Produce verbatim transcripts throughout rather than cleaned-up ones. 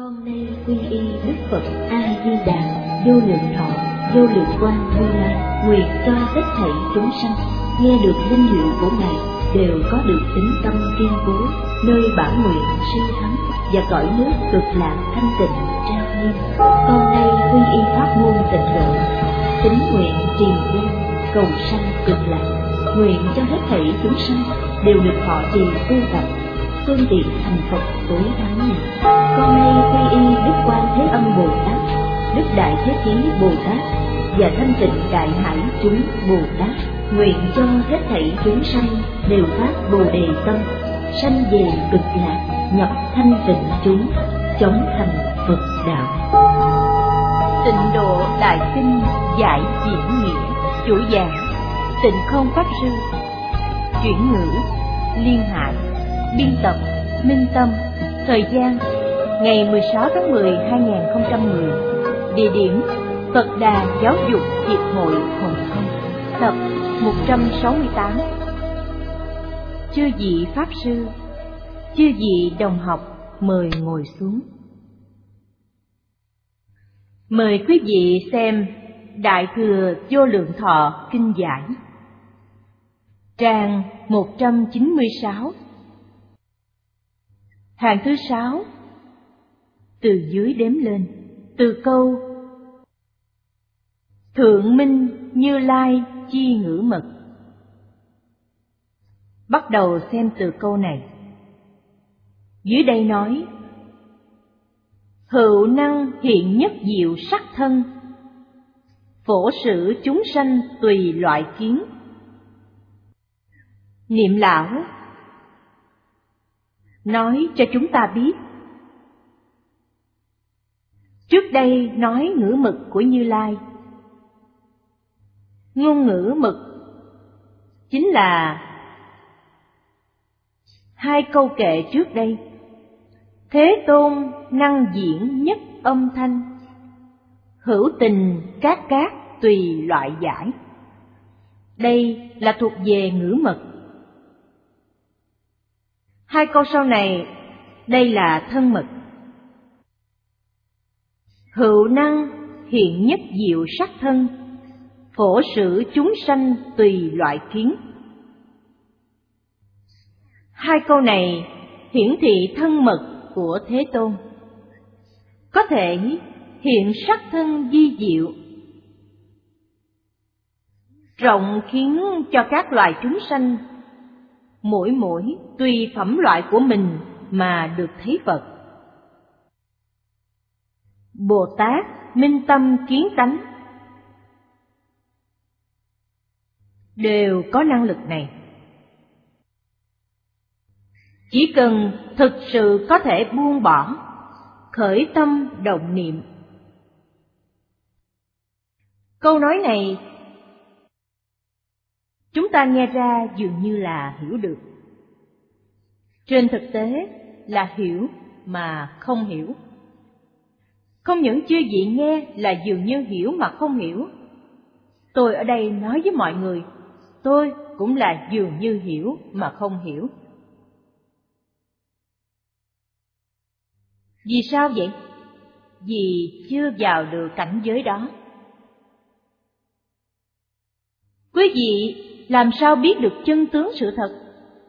Con nay quy y Đức Phật A Di Đà, vô lượng thọ, vô lượng quang Như Lai, nguyện cho hết thảy chúng sanh nghe được danh hiệu của Ngài đều có được tín tâm kiên cố, nơi bản nguyện siêu thắng và cõi nước cực lạc thanh tịnh trang nghiêm. Con nay quy y pháp môn tịnh độ, tín nguyện trì danh cầu sanh cực lạc, nguyện cho hết thảy chúng sanh đều được thọ trì tu tập, phương tiện thành Phật tối thắng này. Con nay quy y Đức Quan Thế Âm Bồ Tát, Đức Đại Thế Chí Bồ Tát và Thanh Tịnh Đại Hải chúng Bồ Tát, nguyện cho hết thảy chúng sanh đều phát Bồ Đề tâm, sanh về cực lạc, nhập thanh tịnh chúng, chống thành Phật đạo. Tịnh Độ Đại Kinh giải diễn nghĩa, chủ giảng Tịnh Không Pháp Sư, chuyển ngữ Liên Hải, biên tập Minh Tâm. Thời gian ngày mười sáu tháng mười năm hai nghìn không trăm mười. Địa điểm Phật Đà Giáo dục Hiệp hội Hồng Kông. Tập một trăm sáu mươi tám. Chư vị Pháp Sư, chư vị đồng học, mời ngồi xuống. Mời quý vị xem Đại Thừa Vô Lượng Thọ Kinh Giải, trang một trăm chín mươi sáu, hàng thứ sáu, từ dưới đếm lên, từ câu Thượng Minh Như Lai chi ngữ mật. Bắt đầu xem từ câu này. Dưới đây nói: hữu năng hiện nhất diệu sắc thân, phổ sử chúng sanh tùy loại kiến. Niệm lão nói cho chúng ta biết, trước đây nói ngữ mực của Như Lai. Ngôn ngữ mực chính là hai câu kệ trước đây. Thế Tôn năng diễn nhất âm thanh, hữu tình cát cát tùy loại giải. Đây là thuộc về ngữ mật. Hai câu sau này, đây là thân mật. Hữu năng hiện nhất diệu sắc thân, phổ sử chúng sanh tùy loại kiến. Hai câu này hiển thị thân mật của Thế Tôn, có thể hiện sắc thân vi diệu, rộng khiến cho các loài chúng sanh mỗi mỗi tùy phẩm loại của mình mà được thấy Phật. Bồ Tát minh tâm kiến tánh đều có năng lực này. Chỉ cần thực sự có thể buông bỏ, khởi tâm động niệm. Câu nói này chúng ta nghe ra dường như là hiểu được. Trên thực tế là hiểu mà không hiểu. Không những chư vị nghe là dường như hiểu mà không hiểu. Tôi ở đây nói với mọi người, tôi cũng là dường như hiểu mà không hiểu. Vì sao vậy? Vì chưa vào được cảnh giới đó. Quý vị làm sao biết được chân tướng sự thật?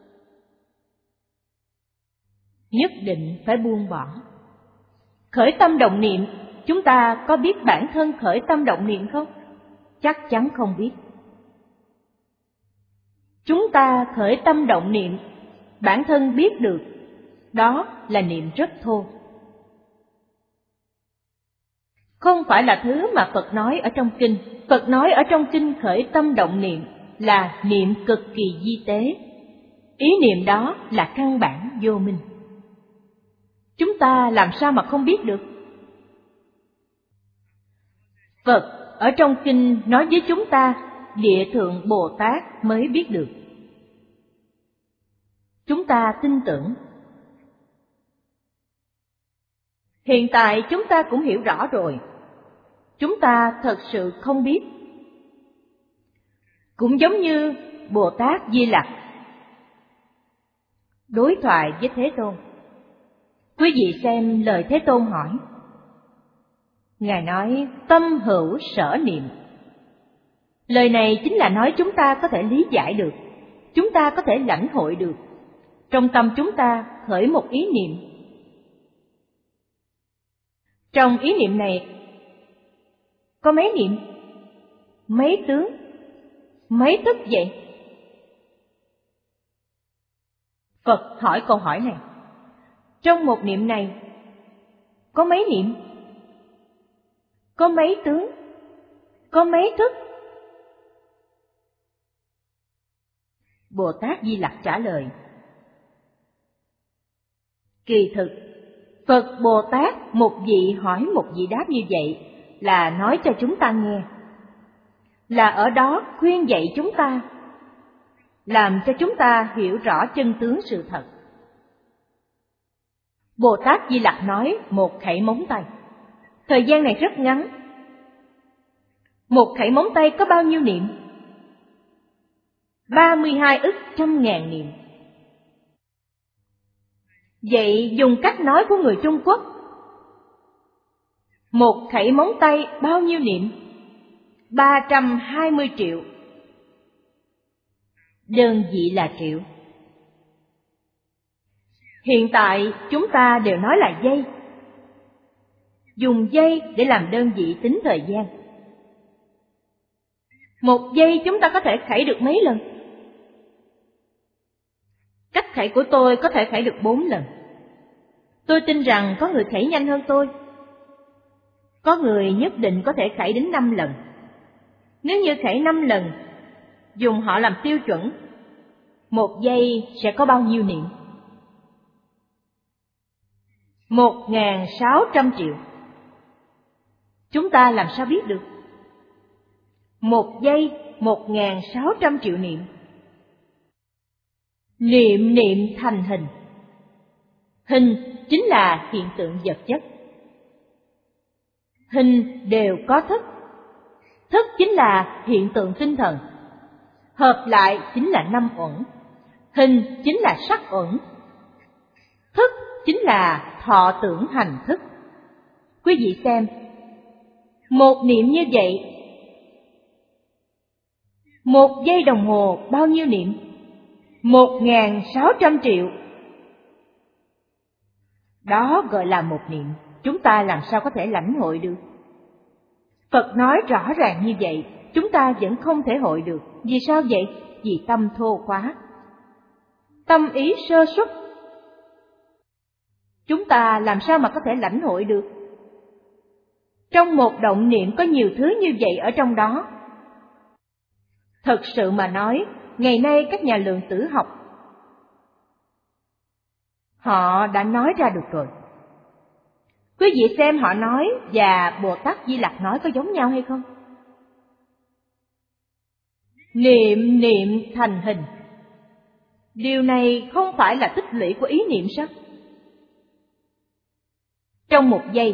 Nhất định phải buông bỏ. Khởi tâm động niệm, chúng ta có biết bản thân khởi tâm động niệm không? Chắc chắn không biết. Chúng ta khởi tâm động niệm, bản thân biết được, đó là niệm rất thô. Không phải là thứ mà Phật nói ở trong kinh. Phật nói ở trong kinh khởi tâm động niệm là niệm cực kỳ vi tế. Ý niệm đó là căn bản vô minh. Chúng ta làm sao mà không biết được? Phật ở trong kinh nói với chúng ta, Địa Thượng Bồ Tát mới biết được. Chúng ta tin tưởng. Hiện tại chúng ta cũng hiểu rõ rồi. Chúng ta thật sự không biết. Cũng giống như Bồ Tát Di Lặc đối thoại với Thế Tôn. Quý vị xem lời Thế Tôn hỏi. Ngài nói tâm hữu sở niệm. Lời này chính là nói chúng ta có thể lý giải được, chúng ta có thể lãnh hội được. Trong tâm chúng ta khởi một ý niệm. Trong ý niệm này có mấy niệm, mấy tướng, mấy thức vậy? Phật hỏi câu hỏi này. Trong một niệm này có mấy niệm, có mấy tướng, có mấy thức? Bồ Tát Di Lặc trả lời. Kỳ thực, Phật Bồ Tát một vị hỏi một vị đáp như vậy là nói cho chúng ta nghe, là ở đó khuyên dạy chúng ta, làm cho chúng ta hiểu rõ chân tướng sự thật. Bồ Tát Di Lặc nói một khẩy móng tay. Thời gian này rất ngắn. Một khẩy móng tay có bao nhiêu niệm? ba mươi hai ức trăm ngàn niệm. Vậy dùng cách nói của người Trung Quốc, một khẩy móng tay bao nhiêu niệm? ba trăm hai mươi triệu. Đơn vị là triệu. Hiện tại chúng ta đều nói là giây. Dùng giây để làm đơn vị tính thời gian. Một giây chúng ta có thể khẩy được mấy lần? Cách khẩy của tôi có thể khẩy được bốn lần. Tôi tin rằng có người khẩy nhanh hơn tôi. Có người nhất định có thể khẩy đến năm lần. Nếu như khẩy năm lần, dùng họ làm tiêu chuẩn, một giây sẽ có bao nhiêu niệm? Một ngàn sáu trăm triệu. Chúng ta làm sao biết được? Một giây, một ngàn sáu trăm triệu niệm. Niệm niệm thành hình. Hình chính là hiện tượng vật chất. Hình đều có thức. Thức chính là hiện tượng tinh thần. Hợp lại chính là năm uẩn. Hình chính là sắc uẩn. Thức chính là thọ tưởng hành thức. Quý vị xem, một niệm như vậy, một giây đồng hồ bao nhiêu niệm? Một ngàn sáu trăm triệu. Đó gọi là một niệm. Chúng ta làm sao có thể lãnh hội được? Phật nói rõ ràng như vậy, chúng ta vẫn không thể hội được. Vì sao vậy? Vì tâm thô quá, tâm ý sơ xuất. Chúng ta làm sao mà có thể lãnh hội được? Trong một động niệm có nhiều thứ như vậy ở trong đó. Thật sự mà nói, ngày nay các nhà lượng tử học, họ đã nói ra được rồi. Quý vị xem họ nói và Bồ Tát Di Lặc nói có giống nhau hay không? Niệm niệm thành hình. Điều này không phải là tích lũy của ý niệm sao? Trong một giây,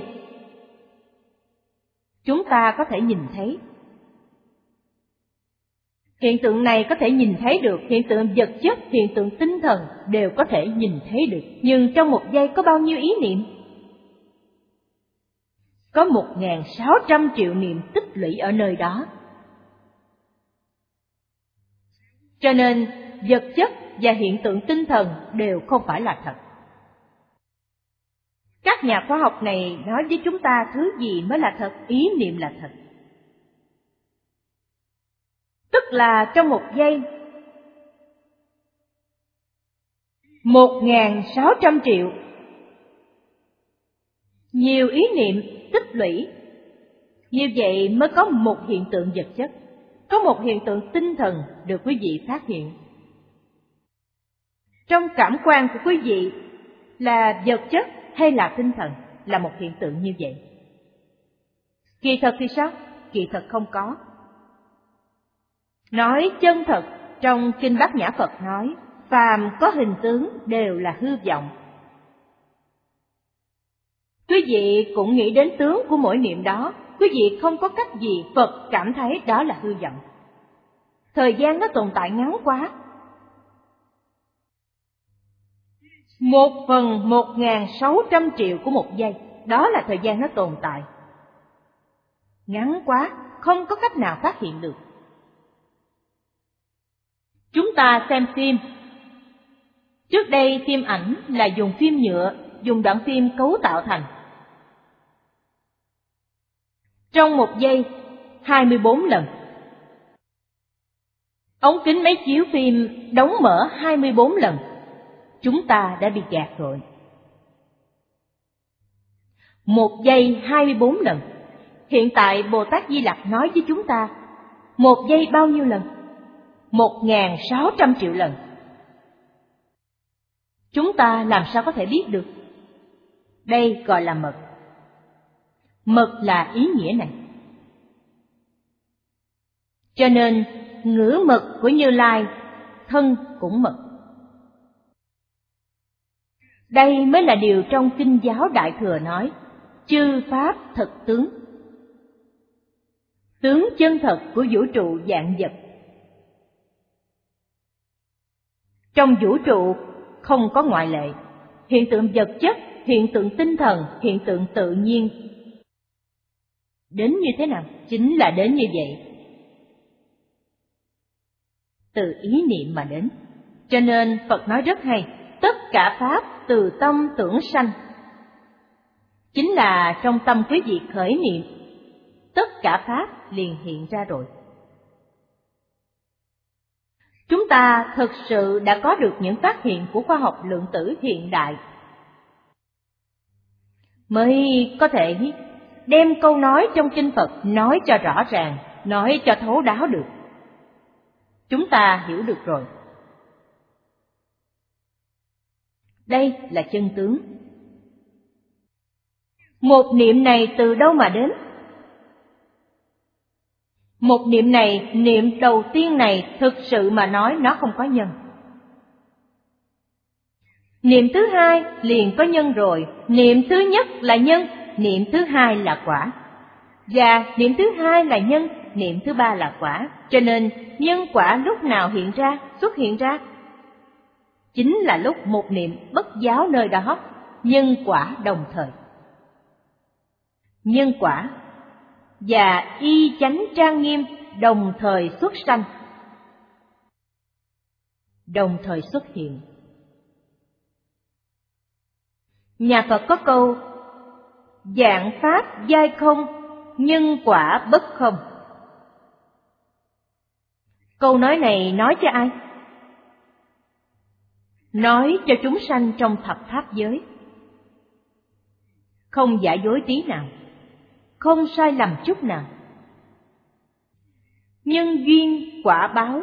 chúng ta có thể nhìn thấy. Hiện tượng này có thể nhìn thấy được, hiện tượng vật chất, hiện tượng tinh thần đều có thể nhìn thấy được. Nhưng trong một giây có bao nhiêu ý niệm? Có một ngàn sáu trăm triệu niệm tích lũy ở nơi đó. Cho nên vật chất và hiện tượng tinh thần đều không phải là thật. Các nhà khoa học này nói với chúng ta thứ gì mới là thật? Ý niệm là thật. Tức là trong một giây, một ngàn sáu trăm triệu nhiều ý niệm tích lũy. Như vậy mới có một hiện tượng vật chất, có một hiện tượng tinh thần được quý vị phát hiện. Trong cảm quan của quý vị là vật chất hay là tinh thần là một hiện tượng như vậy. Kỳ thật thì sao? Kỳ thật không có. Nói chân thật, trong Kinh Bát Nhã Phật nói, phàm có hình tướng đều là hư vọng. Quý vị cũng nghĩ đến tướng của mỗi niệm đó, quý vị không có cách gì Phật cảm thấy đó là hư vọng. Thời gian nó tồn tại ngắn quá. Một phần một ngàn sáu trăm triệu của một giây, đó là thời gian nó tồn tại. Ngắn quá, không có cách nào phát hiện được. Chúng ta xem phim. Trước đây phim ảnh là dùng phim nhựa, dùng đoạn phim cấu tạo thành. Trong một giây, hai mươi bốn lần. Ống kính máy chiếu phim đóng mở hai mươi bốn lần. Chúng ta đã bị gạt rồi. Một giây hai mươi bốn lần. Hiện tại Bồ Tát Di Lặc nói với chúng ta, một giây bao nhiêu lần? Một ngàn sáu trăm triệu lần. Chúng ta làm sao có thể biết được? Đây gọi là mật. Mật là ý nghĩa này. Cho nên, ngữ mật của Như Lai, thân cũng mật. Đây mới là điều trong Kinh giáo Đại Thừa nói, chư pháp thực tướng. Tướng chân thật của vũ trụ vạn vật. Trong vũ trụ không có ngoại lệ, hiện tượng vật chất, hiện tượng tinh thần, hiện tượng tự nhiên. Đến như thế nào? Chính là đến như vậy. Từ ý niệm mà đến. Cho nên Phật nói rất hay, tất cả pháp từ tâm tưởng sanh. Chính là trong tâm quý vị khởi niệm, tất cả pháp liền hiện ra rồi. Chúng ta thực sự đã có được những phát hiện của khoa học lượng tử hiện đại, mới có thể đem câu nói trong kinh Phật nói cho rõ ràng, nói cho thấu đáo được. Chúng ta hiểu được rồi. Đây là chân tướng. Một niệm này từ đâu mà đến? Một niệm này, niệm đầu tiên này, thực sự mà nói nó không có nhân. Niệm thứ hai liền có nhân rồi. Niệm thứ nhất là nhân, niệm thứ hai là quả. Và niệm thứ hai là nhân, niệm thứ ba là quả. Cho nên nhân quả lúc nào hiện ra, xuất hiện ra? Chính là lúc một niệm bất giáo nơi đó, nhân quả đồng thời. Nhân quả và y chánh trang nghiêm đồng thời xuất sanh, đồng thời xuất hiện. Nhà Phật có câu, vạn pháp giai không, nhân quả bất không. Câu nói này nói cho ai? Nói cho chúng sanh trong thập pháp giới. Không giả dối tí nào, không sai lầm chút nào. Nhân duyên quả báo,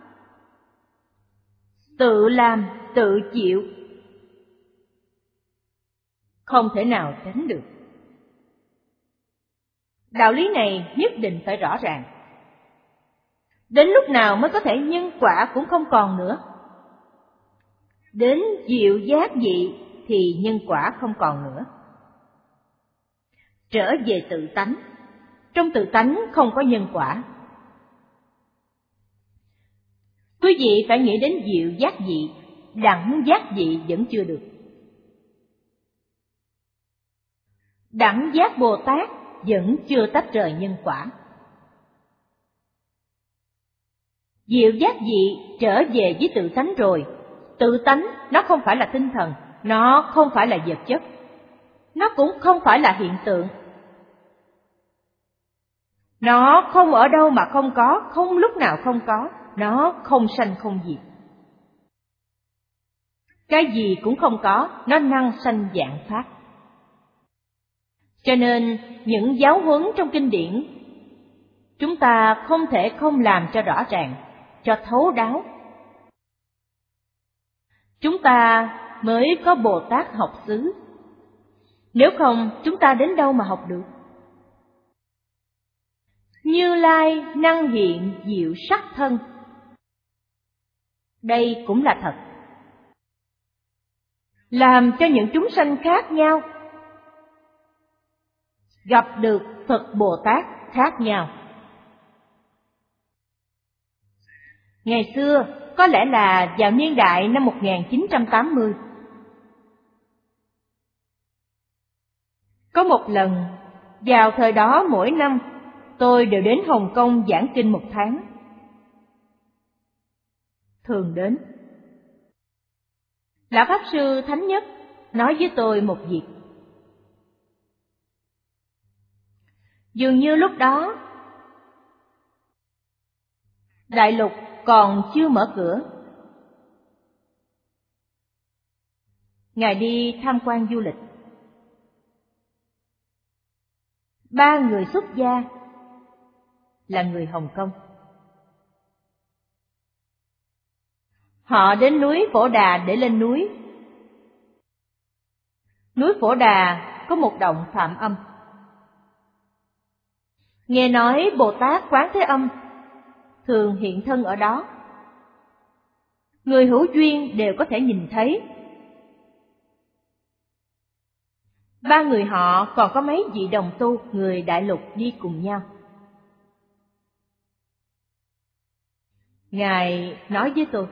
tự làm tự chịu, không thể nào tránh được. Đạo lý này nhất định phải rõ ràng. Đến lúc nào mới có thể nhân quả cũng không còn nữa? Đến diệu giác vị thì nhân quả không còn nữa. Trở về tự tánh, trong tự tánh không có nhân quả. Quý vị phải nghĩ đến diệu giác vị, đẳng giác vị vẫn chưa được. Đẳng giác Bồ Tát vẫn chưa tách rời nhân quả. Diệu giác vị trở về với tự tánh rồi. Tự tánh nó không phải là tinh thần, nó không phải là vật chất, nó cũng không phải là hiện tượng. Nó không ở đâu mà không có, không lúc nào không có, nó không sanh không diệt. Cái gì cũng không có, nó năng sanh vạn pháp. Cho nên những giáo huấn trong kinh điển, chúng ta không thể không làm cho rõ ràng, cho thấu đáo. Chúng ta mới có Bồ Tát học xứ. Nếu không, chúng ta đến đâu mà học được? Như Lai năng hiện diệu sắc thân. Đây cũng là thật. Làm cho những chúng sanh khác nhau gặp được Phật Bồ Tát khác nhau. Ngày xưa, có lẽ là vào niên đại năm một nghìn chín trăm tám mươi, Có một lần, vào thời đó mỗi năm, tôi đều đến Hồng Kông giảng kinh một tháng. Thường đến. Lão Pháp Sư Thánh Nhất nói với tôi một việc. Dường như lúc đó, Đại Lục còn chưa mở cửa. Ngài đi tham quan du lịch. Ba người xuất gia là người Hồng Kông. Họ đến núi Phổ Đà để lên núi. Núi Phổ Đà có một động Phạm Âm. Nghe nói Bồ Tát Quán Thế Âm thường hiện thân ở đó. Người hữu duyên đều có thể nhìn thấy. Ba người họ còn có mấy vị đồng tu người Đại Lục đi cùng nhau. Ngài nói với tôi,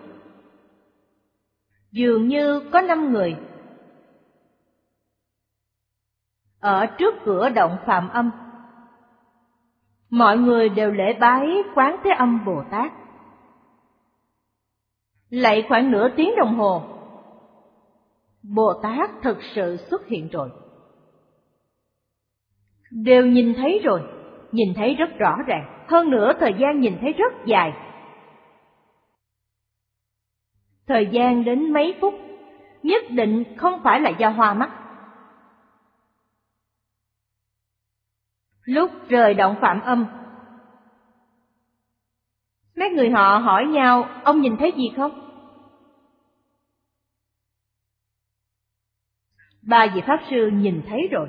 dường như có năm người ở trước cửa động Phạm Âm. Mọi người đều lễ bái Quán Thế Âm Bồ Tát. Lạy khoảng nửa tiếng đồng hồ, Bồ Tát thực sự xuất hiện rồi. Đều nhìn thấy rồi, nhìn thấy rất rõ ràng. Hơn nữa thời gian nhìn thấy rất dài. Thời gian đến mấy phút, nhất định không phải là do hoa mắt. Lúc rời động Phạm Âm, mấy người họ hỏi nhau, ông nhìn thấy gì không? Ba vị Pháp Sư nhìn thấy rồi.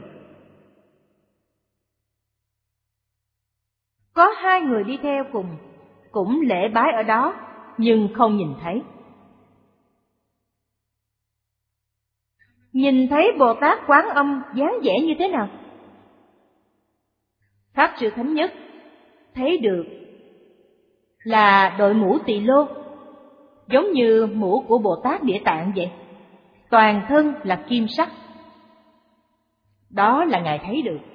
Có hai người đi theo cùng, cũng lễ bái ở đó, nhưng không nhìn thấy. Nhìn thấy Bồ Tát Quán Âm dáng vẻ như thế nào? Pháp Sư Thánh Nhất thấy được là đội mũ tỳ lô, giống như mũ của Bồ Tát Địa Tạng vậy. Toàn thân là kim sắc. Đó là Ngài thấy được.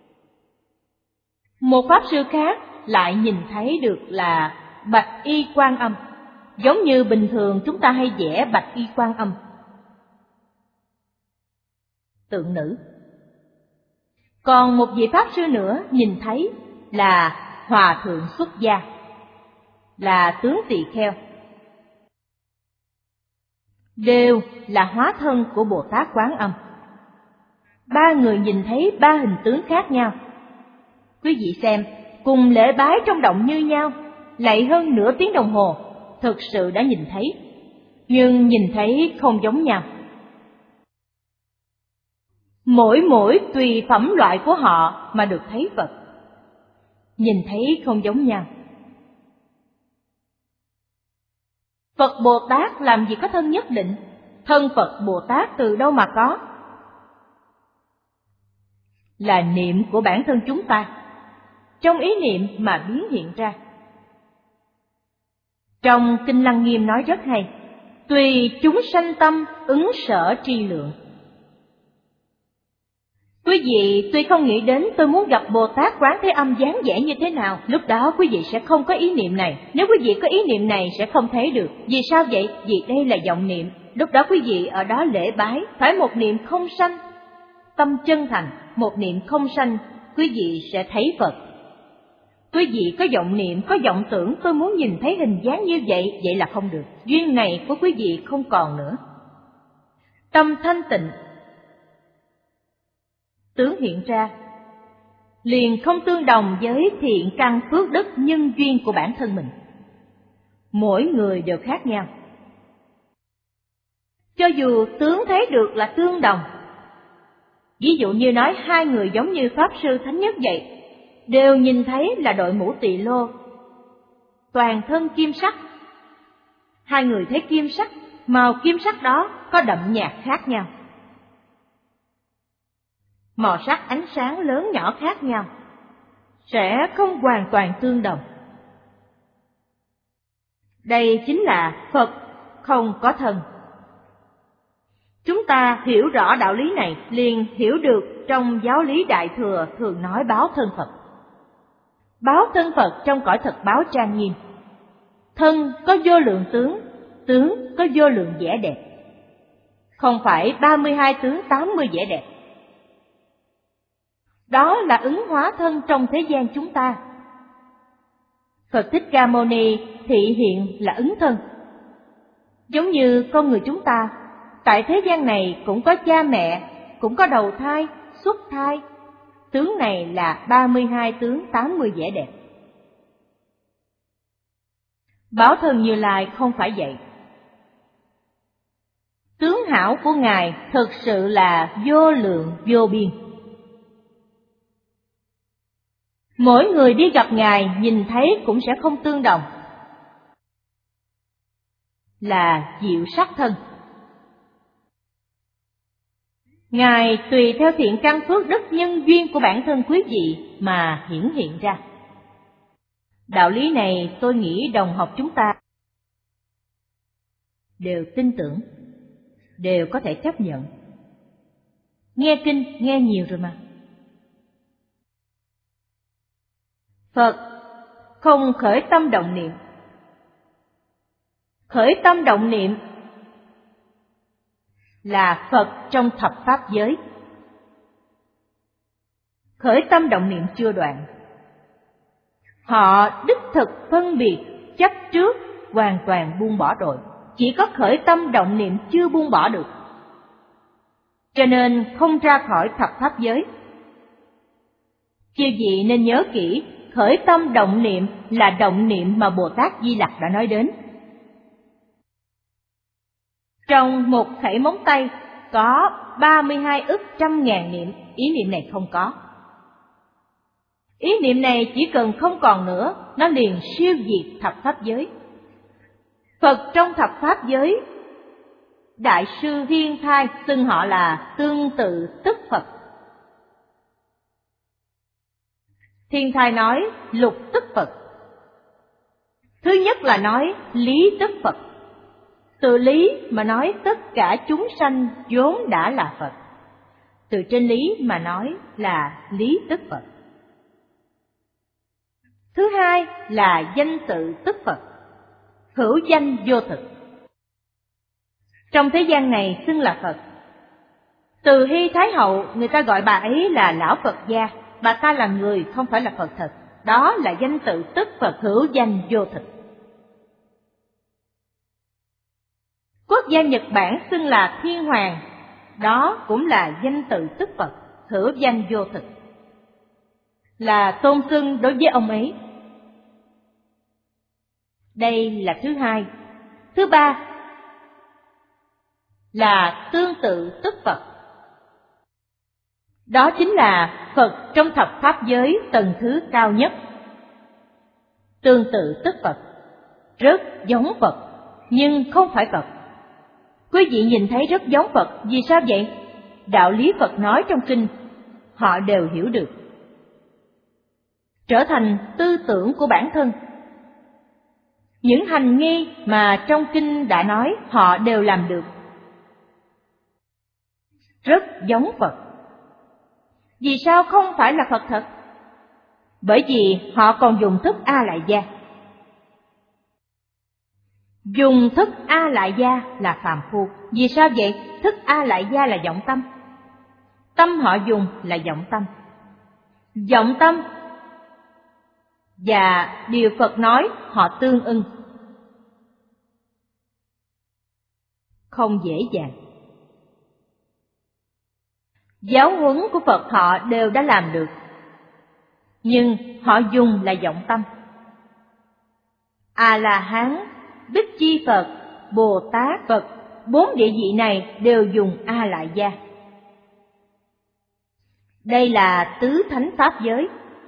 Một Pháp Sư khác lại nhìn thấy được là Bạch Y Quan Âm, giống như bình thường chúng ta hay vẽ Bạch Y Quan Âm, tượng nữ. Còn một vị Pháp Sư nữa nhìn thấy là Hòa Thượng xuất gia, là tướng tỳ kheo. Đều là hóa thân của Bồ Tát Quán Âm. Ba người nhìn thấy ba hình tướng khác nhau. Quý vị xem, cùng lễ bái trong động như nhau, lạy hơn nửa tiếng đồng hồ, thực sự đã nhìn thấy, nhưng nhìn thấy không giống nhau. Mỗi mỗi tùy phẩm loại của họ mà được thấy Phật, nhìn thấy không giống nhau. Phật Bồ Tát làm gì có thân nhất định, thân Phật Bồ Tát từ đâu mà có? Là niệm của bản thân chúng ta, trong ý niệm mà biến hiện ra. Trong Kinh Lăng Nghiêm nói rất hay, tùy chúng sanh tâm ứng sở tri lượng. Quý vị tuy không nghĩ đến tôi muốn gặp Bồ Tát Quán Thế Âm dáng vẻ như thế nào, lúc đó quý vị sẽ không có ý niệm này. Nếu quý vị có ý niệm này sẽ không thấy được. Vì sao vậy? Vì đây là vọng niệm. Lúc đó quý vị ở đó lễ bái, phải một niệm không sanh, tâm chân thành, một niệm không sanh, quý vị sẽ thấy Phật. Quý vị có vọng niệm, có vọng tưởng tôi muốn nhìn thấy hình dáng như vậy, vậy là không được. Duyên này của quý vị không còn nữa. Tâm thanh tịnh, tướng hiện ra, liền không tương đồng với thiện căn phước đức nhân duyên của bản thân mình. Mỗi người đều khác nhau. Cho dù tướng thấy được là tương đồng, ví dụ như nói hai người giống như Pháp Sư Thánh Nhất vậy, đều nhìn thấy là đội mũ tỳ lô, toàn thân kim sắc. Hai người thấy kim sắc, màu kim sắc đó có đậm nhạt khác nhau, màu sắc ánh sáng lớn nhỏ khác nhau, sẽ không hoàn toàn tương đồng. Đây chính là Phật không có thân. Chúng ta hiểu rõ đạo lý này liền hiểu được trong giáo lý Đại Thừa thường nói báo thân Phật. Báo thân Phật trong cõi thật báo trang nghiêm. Thân có vô lượng tướng, tướng có vô lượng vẻ đẹp. Không phải ba mươi hai tướng tám mươi vẻ đẹp. Đó là ứng hóa thân trong thế gian chúng ta. Phật Thích Ca Mâu Ni thị hiện là ứng thân. Giống như con người chúng ta, tại thế gian này cũng có cha mẹ, cũng có đầu thai, xuất thai. Tướng này là ba mươi hai tướng tám mươi vẻ đẹp. Báo thân Như Lai không phải vậy. Tướng hảo của Ngài thực sự là vô lượng vô biên. Mỗi người đi gặp Ngài nhìn thấy cũng sẽ không tương đồng. Là diệu sắc thân. Ngài tùy theo thiện căn phước đức nhân duyên của bản thân quý vị mà hiển hiện ra. Đạo lý này tôi nghĩ đồng học chúng ta đều tin tưởng, đều có thể chấp nhận. Nghe kinh, nghe nhiều rồi mà. Phật không khởi tâm động niệm. Khởi tâm động niệm là Phật trong thập pháp giới. Khởi tâm động niệm chưa đoạn. Họ đích thực phân biệt chấp trước, hoàn toàn buông bỏ rồi. Chỉ có khởi tâm động niệm chưa buông bỏ được, cho nên không ra khỏi thập pháp giới. Chư vị nên nhớ kỹ, khởi tâm động niệm là động niệm mà Bồ Tát Di Lặc đã nói đến. Trong một khẩy móng tay có ba mươi hai ức trăm ngàn niệm, ý niệm này không có. Ý niệm này chỉ cần không còn nữa, nó liền siêu diệt thập pháp giới. Phật trong thập pháp giới, Đại sư Thiên Thai xưng họ là tương tự tức Phật. Thiên Thai nói lục tức Phật. Thứ nhất là nói lý tức Phật. Từ lý mà nói tất cả chúng sanh vốn đã là Phật. Từ trên lý mà nói là lý tức Phật. Thứ hai là danh tự tức Phật, hữu danh vô thực. Trong thế gian này xưng là Phật. Từ Hy Thái Hậu, người ta gọi bà ấy là Lão Phật Gia. Bà ta là người, không phải là Phật thật. Đó là danh tự tức Phật, hữu danh vô thực. Quốc gia Nhật Bản xưng là Thiên Hoàng. Đó cũng là danh tự tức Phật, hữu danh vô thực. Là tôn xưng đối với ông ấy. Đây là thứ hai. Thứ ba là tương tự tức Phật. Đó chính là Phật trong thập pháp giới tầng thứ cao nhất. Tương tự tức Phật, rất giống Phật, nhưng không phải Phật. Quý vị nhìn thấy rất giống Phật, vì sao vậy? Đạo lý Phật nói trong kinh, họ đều hiểu được. Trở thành tư tưởng của bản thân. Những hành nghi mà trong kinh đã nói, họ đều làm được. Rất giống Phật. Vì sao không phải là Phật thật? Bởi vì họ còn dùng thức A Lại Gia. Dùng thức A Lại Gia là phàm phu. Vì sao vậy? Thức A Lại Gia là vọng tâm. Tâm họ dùng là vọng tâm. Vọng tâm và điều Phật nói họ tương ưng. Không dễ dàng. Giáo huấn của Phật họ đều đã làm được, nhưng họ dùng là vọng tâm. A-la-hán, Bích Chi Phật, Bồ Tát Phật, bốn địa vị này đều dùng A Lại Gia. Đây là tứ thánh pháp giới.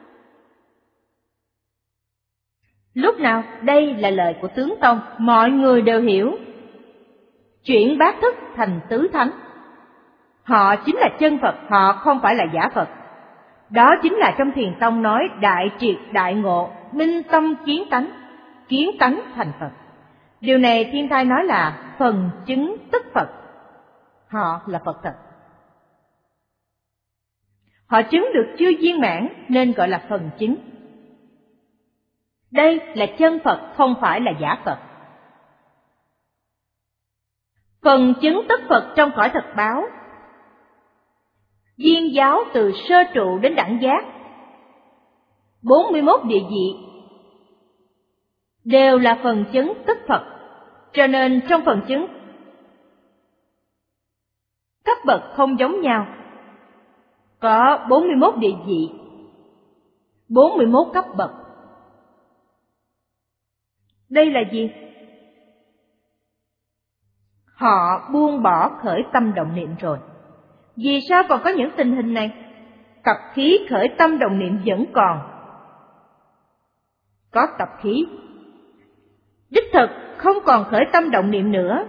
Lúc nào đây là lời của tướng tông, mọi người đều hiểu. Chuyển bát thức thành tứ thánh. Họ chính là chân Phật, họ không phải là giả Phật. Đó chính là trong Thiền Tông nói đại triệt đại ngộ, minh tâm kiến tánh, kiến tánh thành Phật. Điều này Thiên Thai nói là phần chứng tức Phật. họ là Phật thật. Họ chứng được chưa viên mãn nên gọi là phần chứng. Đây là chân Phật, không phải là giả Phật. Phần chứng tức Phật trong cõi thật báo, viên giáo từ sơ trụ đến đẳng giác, bốn mươi mốt địa vị đều là phần chứng tức Phật. Cho nên trong phần chứng, cấp bậc không giống nhau, có bốn mươi mốt địa vị, bốn mươi mốt cấp bậc. Đây là gì? Họ buông bỏ khởi tâm động niệm rồi. Vì sao còn có những tình hình này? Tập khí khởi tâm động niệm vẫn còn. Có tập khí đích thực không còn khởi tâm động niệm nữa.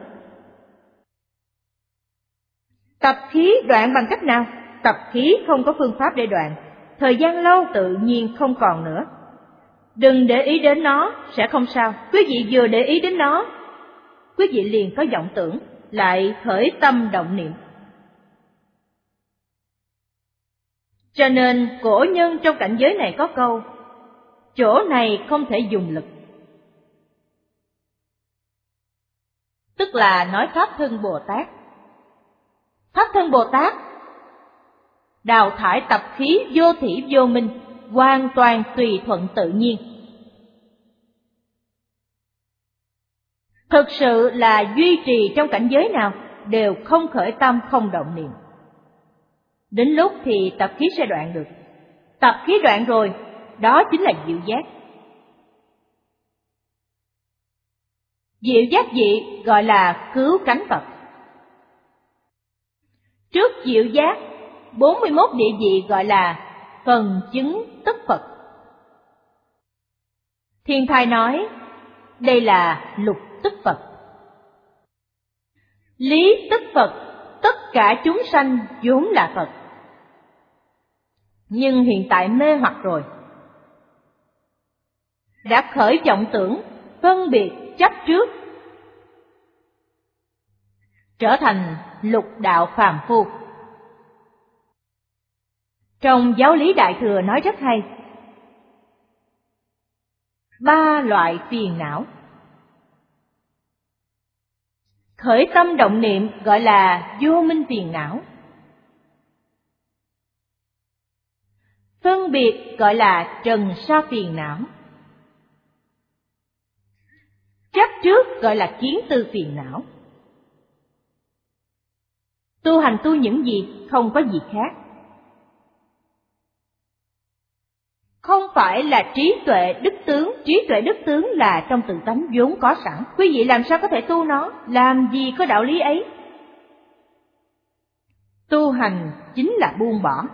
Tập khí đoạn bằng cách nào? Tập khí không có phương pháp để đoạn. Thời gian lâu tự nhiên không còn nữa. Đừng để ý đến nó, sẽ không sao. Quý vị vừa để ý đến nó, quý vị liền có vọng tưởng, lại khởi tâm động niệm. Cho nên cổ nhân trong cảnh giới này có câu, chỗ này không thể dùng lực. Tức là nói Pháp Thân Bồ Tát. Pháp Thân Bồ Tát đào thải tập khí vô thỉ vô minh, hoàn toàn tùy thuận tự nhiên. Thực sự là duy trì trong cảnh giới nào đều không khởi tâm, không động niệm. Đến lúc thì tập khí sẽ đoạn được. Tập khí đoạn rồi, đó chính là diệu giác. Diệu giác vị gọi là cứu cánh Phật. Trước diệu giác, bốn mươi mốt địa vị gọi là phần chứng tức Phật. Thiên Thai nói, đây là lục tức Phật. Lý tức Phật, tất cả chúng sanh vốn là Phật. Nhưng hiện tại mê hoặc rồi, đã khởi vọng tưởng, phân biệt, chấp trước, trở thành lục đạo phàm phu. Trong giáo lý Đại Thừa nói rất hay, ba loại phiền não. Khởi tâm động niệm gọi là vô minh phiền não. Phân biệt gọi là trần sa phiền não. Chấp trước gọi là kiến tư phiền não. Tu hành tu những gì? Không có gì khác. Không phải là trí tuệ đức tướng. Trí tuệ đức tướng là trong tự tánh vốn có sẵn. Quý vị làm sao có thể tu nó? Làm gì có đạo lý ấy? Tu hành chính là buông bỏ.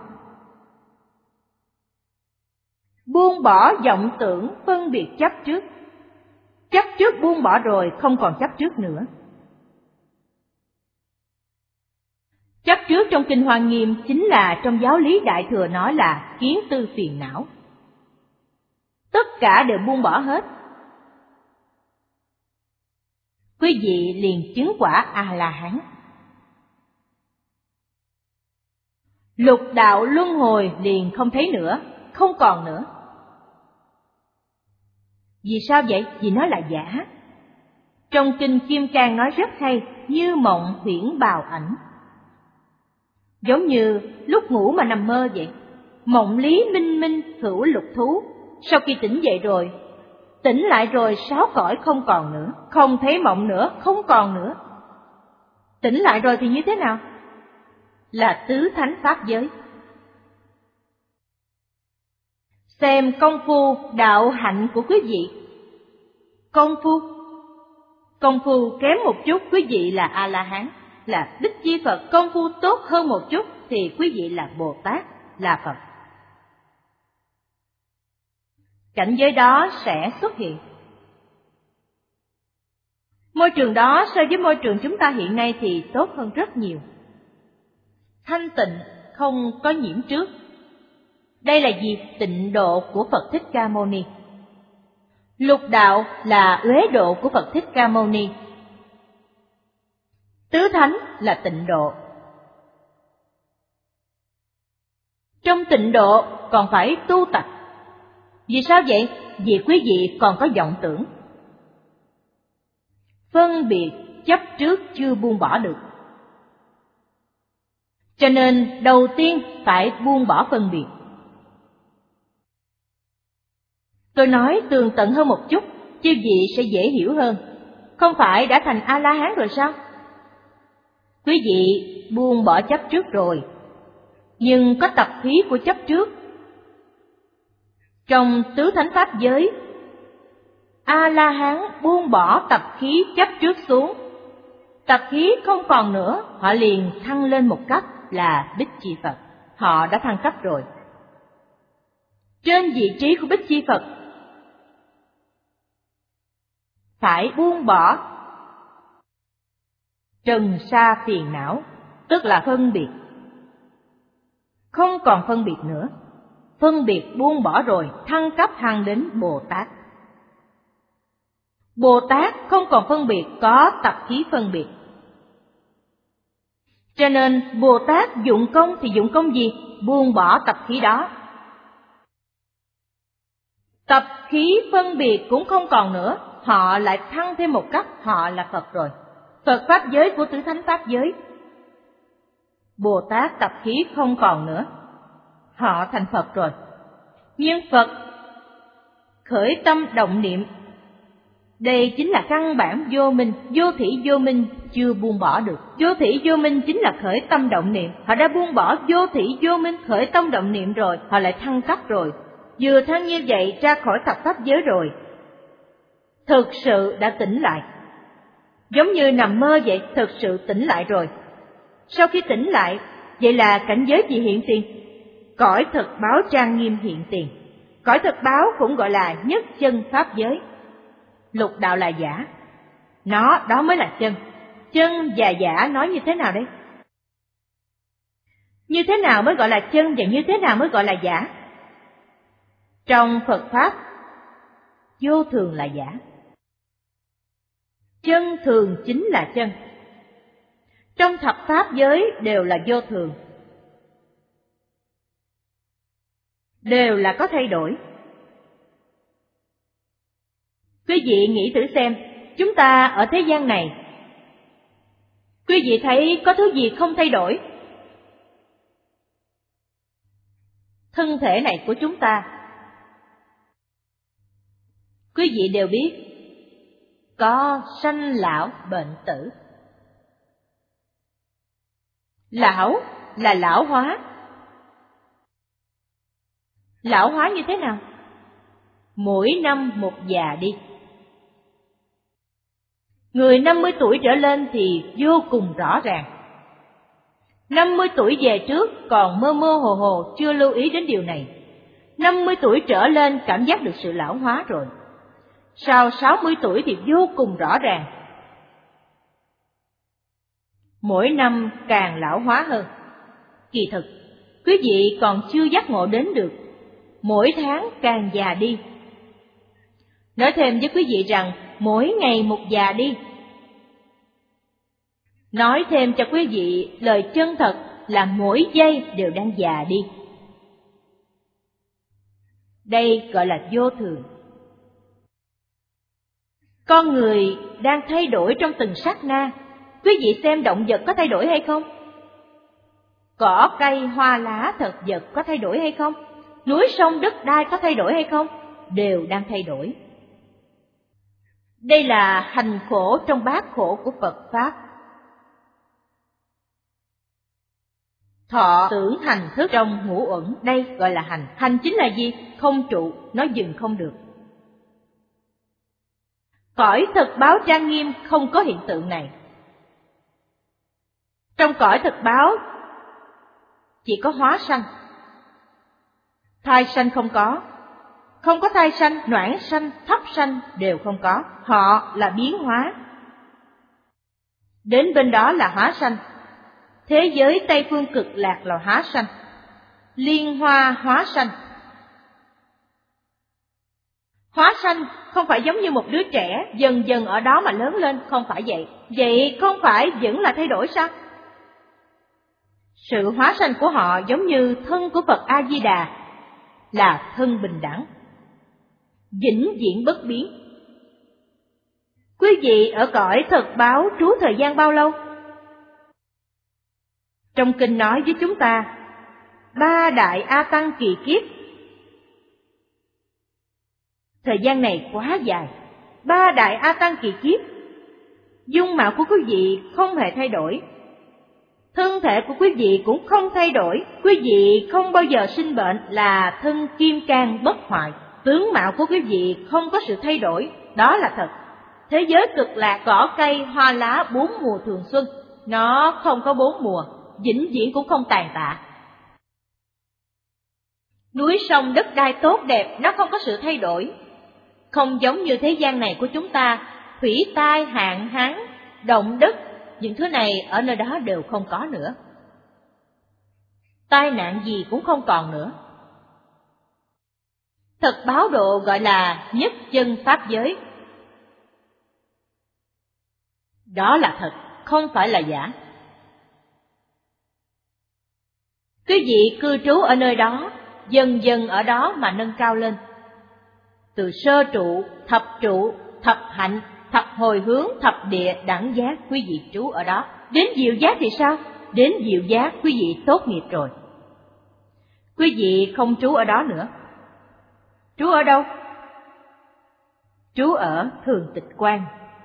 Buông bỏ vọng tưởng, phân biệt chấp trước. Chấp trước buông bỏ rồi, không còn chấp trước nữa. Chấp trước trong Kinh Hoa Nghiêm chính là trong giáo lý Đại Thừa nói là kiến tư phiền não. Tất cả đều buông bỏ hết. Quý vị liền chứng quả A-la-hán. Lục đạo luân hồi liền không thấy nữa, không còn nữa. Vì sao vậy? Vì nó là giả. Trong Kinh Kim Cang nói rất hay, như mộng huyễn bào ảnh. Giống như lúc ngủ mà nằm mơ vậy. Mộng lý minh minh hữu lục thú. Sau khi tỉnh dậy rồi, tỉnh lại rồi sáu cõi không còn nữa. Không thấy mộng nữa, không còn nữa. Tỉnh lại rồi thì như thế nào? Là tứ thánh pháp giới. Xem công phu đạo hạnh của quý vị. Công phu Công phu kém một chút, quý vị là A-la-hán, là Đích Chi Phật. Công phu tốt hơn một chút thì quý vị là Bồ Tát, là Phật. Cảnh giới đó sẽ xuất hiện. Môi trường đó so với môi trường chúng ta hiện nay thì tốt hơn rất nhiều. Thanh tịnh, không có nhiễm trước. Đây là gì? Tịnh độ của Phật Thích Ca Mâu Ni. Lục đạo là uế độ của Phật Thích Ca Mâu Ni. Tứ thánh là tịnh độ. Trong tịnh độ còn phải tu tập. Vì sao vậy? Vì quý vị còn có vọng tưởng. Phân biệt chấp trước chưa buông bỏ được. Cho nên đầu tiên phải buông bỏ phân biệt. Tôi nói tường tận hơn một chút, chư vị sẽ dễ hiểu hơn. Không phải đã thành A-la-hán rồi sao? Quý vị buông bỏ chấp trước rồi, nhưng có tập khí của chấp trước. Trong tứ thánh pháp giới, A-la-hán buông bỏ tập khí chấp trước xuống. Tập khí không còn nữa, họ liền thăng lên một cấp là Bích Chi Phật. Họ đã thăng cấp rồi. Trên vị trí của Bích Chi Phật, phải buông bỏ trần sa phiền não, tức là phân biệt. Không còn phân biệt nữa. Phân biệt buông bỏ rồi, thăng cấp hằng đến Bồ Tát. Bồ Tát không còn phân biệt, có tập khí phân biệt. Cho nên Bồ Tát dụng công thì dụng công gì? Buông bỏ tập khí đó. Tập khí phân biệt cũng không còn nữa, họ lại thăng thêm một cấp, họ là Phật rồi. Phật pháp giới của tứ thánh pháp giới. Bồ Tát tập khí không còn nữa, họ thành Phật rồi. Nhưng Phật khởi tâm động niệm, đây chính là căn bản vô minh, vô thỉ vô minh chưa buông bỏ được. Vô thỉ vô minh chính là khởi tâm động niệm. Họ đã buông bỏ vô thỉ vô minh, khởi tâm động niệm rồi, họ lại thăng cấp rồi. Vừa thăng như vậy ra khỏi thập pháp giới rồi, thực sự đã tỉnh lại. Giống như nằm mơ vậy, thực sự tỉnh lại rồi. Sau khi tỉnh lại, vậy là cảnh giới gì hiện tiền? Cõi thực báo trang nghiêm hiện tiền. Cõi thực báo cũng gọi là nhất chân pháp giới. Lục đạo là giả, nó đó mới là chân. Chân và giả nói như thế nào đây? Như thế nào mới gọi là chân và như thế nào mới gọi là giả? Trong Phật Pháp, vô thường là giả, chân thường chính là chân. Trong thập pháp giới đều là vô thường, đều là có thay đổi. Quý vị nghĩ thử xem, chúng ta ở thế gian này, quý vị thấy có thứ gì không thay đổi? Thân thể này của chúng ta, quý vị đều biết, có sanh lão bệnh tử. Lão là lão hóa. Lão hóa như thế nào? Mỗi năm một già đi. Người năm mươi tuổi trở lên thì vô cùng rõ ràng. năm mươi tuổi về trước còn mơ mơ hồ hồ chưa lưu ý đến điều này. năm mươi tuổi trở lên cảm giác được sự lão hóa rồi. Sau sáu mươi tuổi thì vô cùng rõ ràng. Mỗi năm càng lão hóa hơn. Kỳ thực, quý vị còn chưa giác ngộ đến được. Mỗi tháng càng già đi. Nói thêm với quý vị rằng mỗi ngày một già đi. Nói thêm cho quý vị lời chân thật là mỗi giây đều đang già đi. Đây gọi là vô thường. Con người đang thay đổi trong từng sát na. Quý vị xem động vật có thay đổi hay không? Cỏ cây, hoa lá, thực vật có thay đổi hay không? Núi sông đất đai có thay đổi hay không? Đều đang thay đổi. Đây là hành khổ trong bát khổ của Phật Pháp. Thọ tưởng hành thức trong ngũ uẩn, đây gọi là hành. Hành chính là gì? Không trụ, nó dừng không được. Cõi thực báo trang nghiêm không có hiện tượng này. Trong cõi thực báo chỉ có hóa sanh. Thai sanh không có. Không có thai sanh, noãn sanh, thấp sanh đều không có. Họ là biến hóa. Đến bên đó là hóa sanh. Thế giới Tây Phương Cực Lạc là hóa sanh. Liên hoa hóa sanh. Hóa sanh không phải giống như một đứa trẻ dần dần ở đó mà lớn lên, không phải vậy. Vậy không phải vẫn là thay đổi sao? Sự hóa sanh của họ giống như thân của Phật A-di-đà, là thân bình đẳng, vĩnh viễn bất biến. Quý vị ở cõi thật báo trú thời gian bao lâu? Trong kinh nói với chúng ta, ba đại A Tăng kỳ kiếp. Thời gian này quá dài, ba đại A Tăng kỳ kiếp. Dung mạo của quý vị không hề thay đổi, thân thể của quý vị cũng không thay đổi, quý vị không bao giờ sinh bệnh, là thân kim cang bất hoại. Tướng mạo của quý vị không có sự thay đổi, đó là thật. Thế giới cực lạc cỏ cây hoa lá bốn mùa thường xuân, nó không có bốn mùa, vĩnh viễn cũng không tàn tạ. Núi sông đất đai tốt đẹp, nó không có sự thay đổi. Không giống như thế gian này của chúng ta, thủy tai, hạn hán, động đất, những thứ này ở nơi đó đều không có nữa. Tai nạn gì cũng không còn nữa. Thật báo độ gọi là nhất chân pháp giới. Đó là thật, không phải là giả. Quý vị cư trú ở nơi đó, dần dần ở đó mà nâng cao lên. Từ sơ trụ, thập trụ, thập hạnh, thập hồi hướng, thập địa, đẳng giác, quý vị trú ở đó. Đến diệu giác thì sao? Đến diệu giác quý vị tốt nghiệp rồi. Quý vị không trú ở đó nữa. Trú ở đâu? Trú ở Thường Tịch Quan.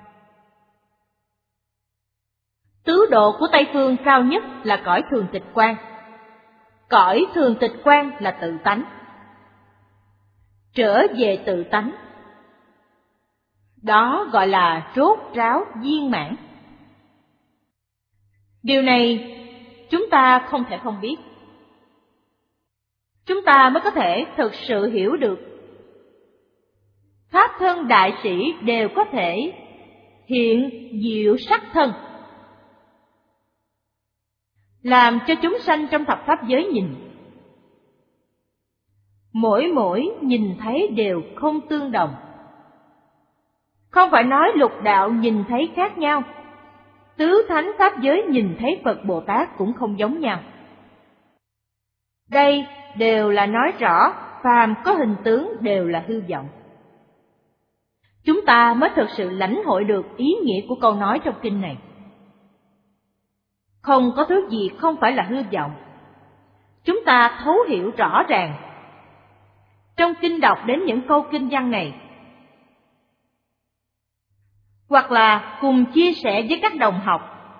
Tứ độ của Tây Phương cao nhất là cõi Thường Tịch Quan. Cõi Thường Tịch Quan là tự tánh. Trở về tự tánh, đó gọi là rốt ráo viên mãn. Điều này chúng ta không thể không biết. Chúng ta mới có thể thực sự hiểu được. Pháp thân đại sĩ đều có thể hiện diệu sắc thân, làm cho chúng sanh trong thập pháp giới nhìn. Mỗi mỗi nhìn thấy đều không tương đồng. Không phải nói lục đạo nhìn thấy khác nhau, tứ thánh pháp giới nhìn thấy Phật Bồ Tát cũng không giống nhau. Đây đều là nói rõ phàm có hình tướng đều là hư vọng. Chúng ta mới thực sự lãnh hội được ý nghĩa của câu nói trong kinh này. Không có thứ gì không phải là hư vọng. Chúng ta thấu hiểu rõ ràng. Trong kinh đọc đến những câu kinh văn này, hoặc là cùng chia sẻ với các đồng học,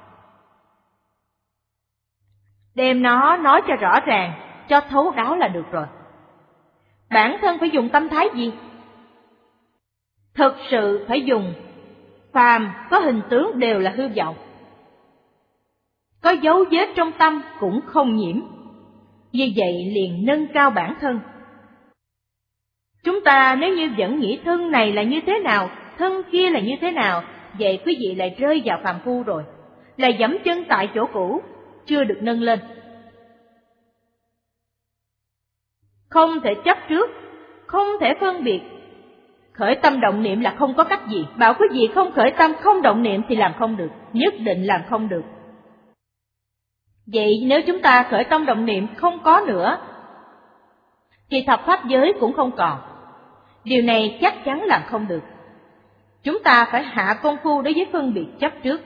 đem nó nói cho rõ ràng, cho thấu đáo là được rồi. Bản thân phải dùng tâm thái gì? Thực sự phải dùng phàm có hình tướng đều là hư vọng, có dấu vết trong tâm cũng không nhiễm. Như vậy liền nâng cao bản thân. Chúng ta nếu như vẫn nghĩ thân này là như thế nào, thân kia là như thế nào, vậy quý vị lại rơi vào phàm phu rồi, lại dẫm chân tại chỗ cũ, chưa được nâng lên. Không thể chấp trước, không thể phân biệt. Khởi tâm động niệm là không có cách gì. Bảo quý vị không khởi tâm không động niệm thì làm không được, nhất định làm không được. Vậy nếu chúng ta khởi tâm động niệm không có nữa, thì thập pháp giới cũng không còn. Điều này chắc chắn làm không được. Chúng ta phải hạ công phu đối với phân biệt chấp trước.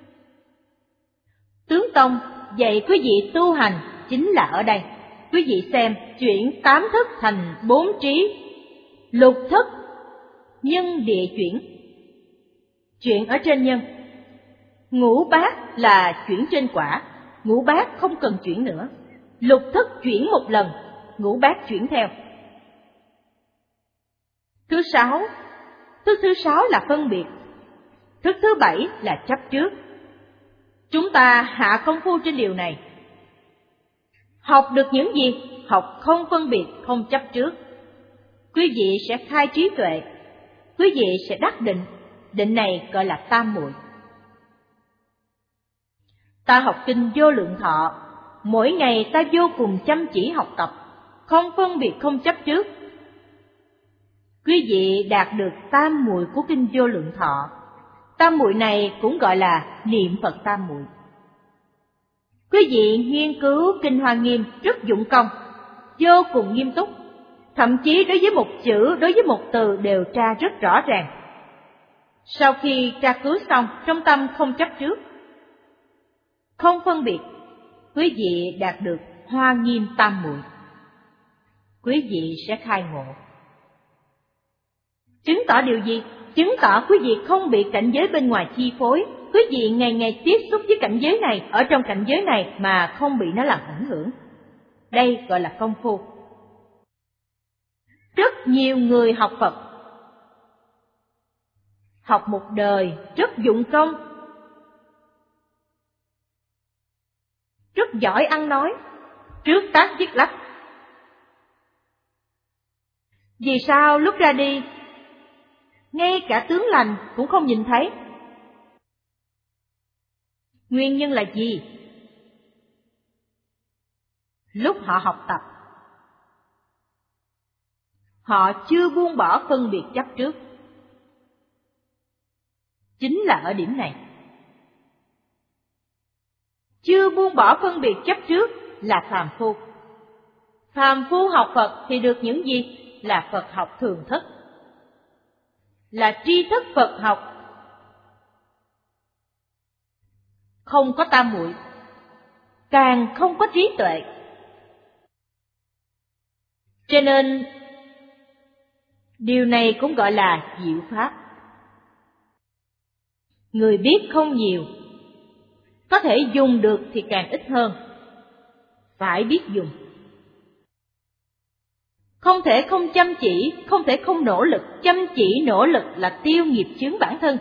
Tướng tông dạy quý vị tu hành chính là ở đây. Quý vị xem, chuyển tám thức thành bốn trí, lục thức, nhân địa chuyển. Chuyển ở trên nhân. Ngũ bát là chuyển trên quả, ngũ bát không cần chuyển nữa. Lục thức chuyển một lần, ngũ bát chuyển theo. Thứ sáu, thức thứ sáu là phân biệt. Thức thứ bảy là chấp trước. Chúng ta hạ công phu trên điều này. Học được những gì? Học không phân biệt, không chấp trước. Quý vị sẽ khai trí tuệ, quý vị sẽ đắc định. Định này gọi là tam muội. Ta học kinh Vô Lượng Thọ, mỗi ngày ta vô cùng chăm chỉ học tập, không phân biệt không chấp trước. quý vị đạt được tam muội của kinh Vô Lượng Thọ. Tam muội này cũng gọi là niệm Phật tam muội. Quý vị nghiên cứu kinh Hoa Nghiêm rất dụng công, vô cùng nghiêm túc, thậm chí đối với một chữ, đối với một từ đều tra rất rõ ràng. Sau khi tra cứu xong, trong tâm không chấp trước, không phân biệt, quý vị đạt được Hoa Nghiêm tam muội. Quý vị sẽ khai ngộ. Chứng tỏ điều gì? Chứng tỏ quý vị không bị cảnh giới bên ngoài chi phối. Quý vị ngày ngày tiếp xúc với cảnh giới này, ở trong cảnh giới này mà không bị nó làm ảnh hưởng. Đây gọi là công phu. Rất nhiều người học Phật, học một đời rất dụng công, rất giỏi ăn nói, trước tác viết lách. Vì sao lúc ra đi, ngay cả tướng lành cũng không nhìn thấy? Nguyên nhân là gì? Lúc họ học tập, họ chưa buông bỏ phân biệt chấp trước. Chính là ở điểm này. Chưa buông bỏ phân biệt chấp trước là phàm phu. Phàm phu học Phật thì được những gì? Là Phật học thường thức, là tri thức Phật học, không có tam muội, càng không có trí tuệ. Cho nên điều này cũng gọi là diệu pháp. Người biết không nhiều, có thể dùng được thì càng ít hơn, phải biết dùng. Không thể không chăm chỉ, không thể không nỗ lực. Chăm chỉ nỗ lực là tiêu nghiệp chướng bản thân.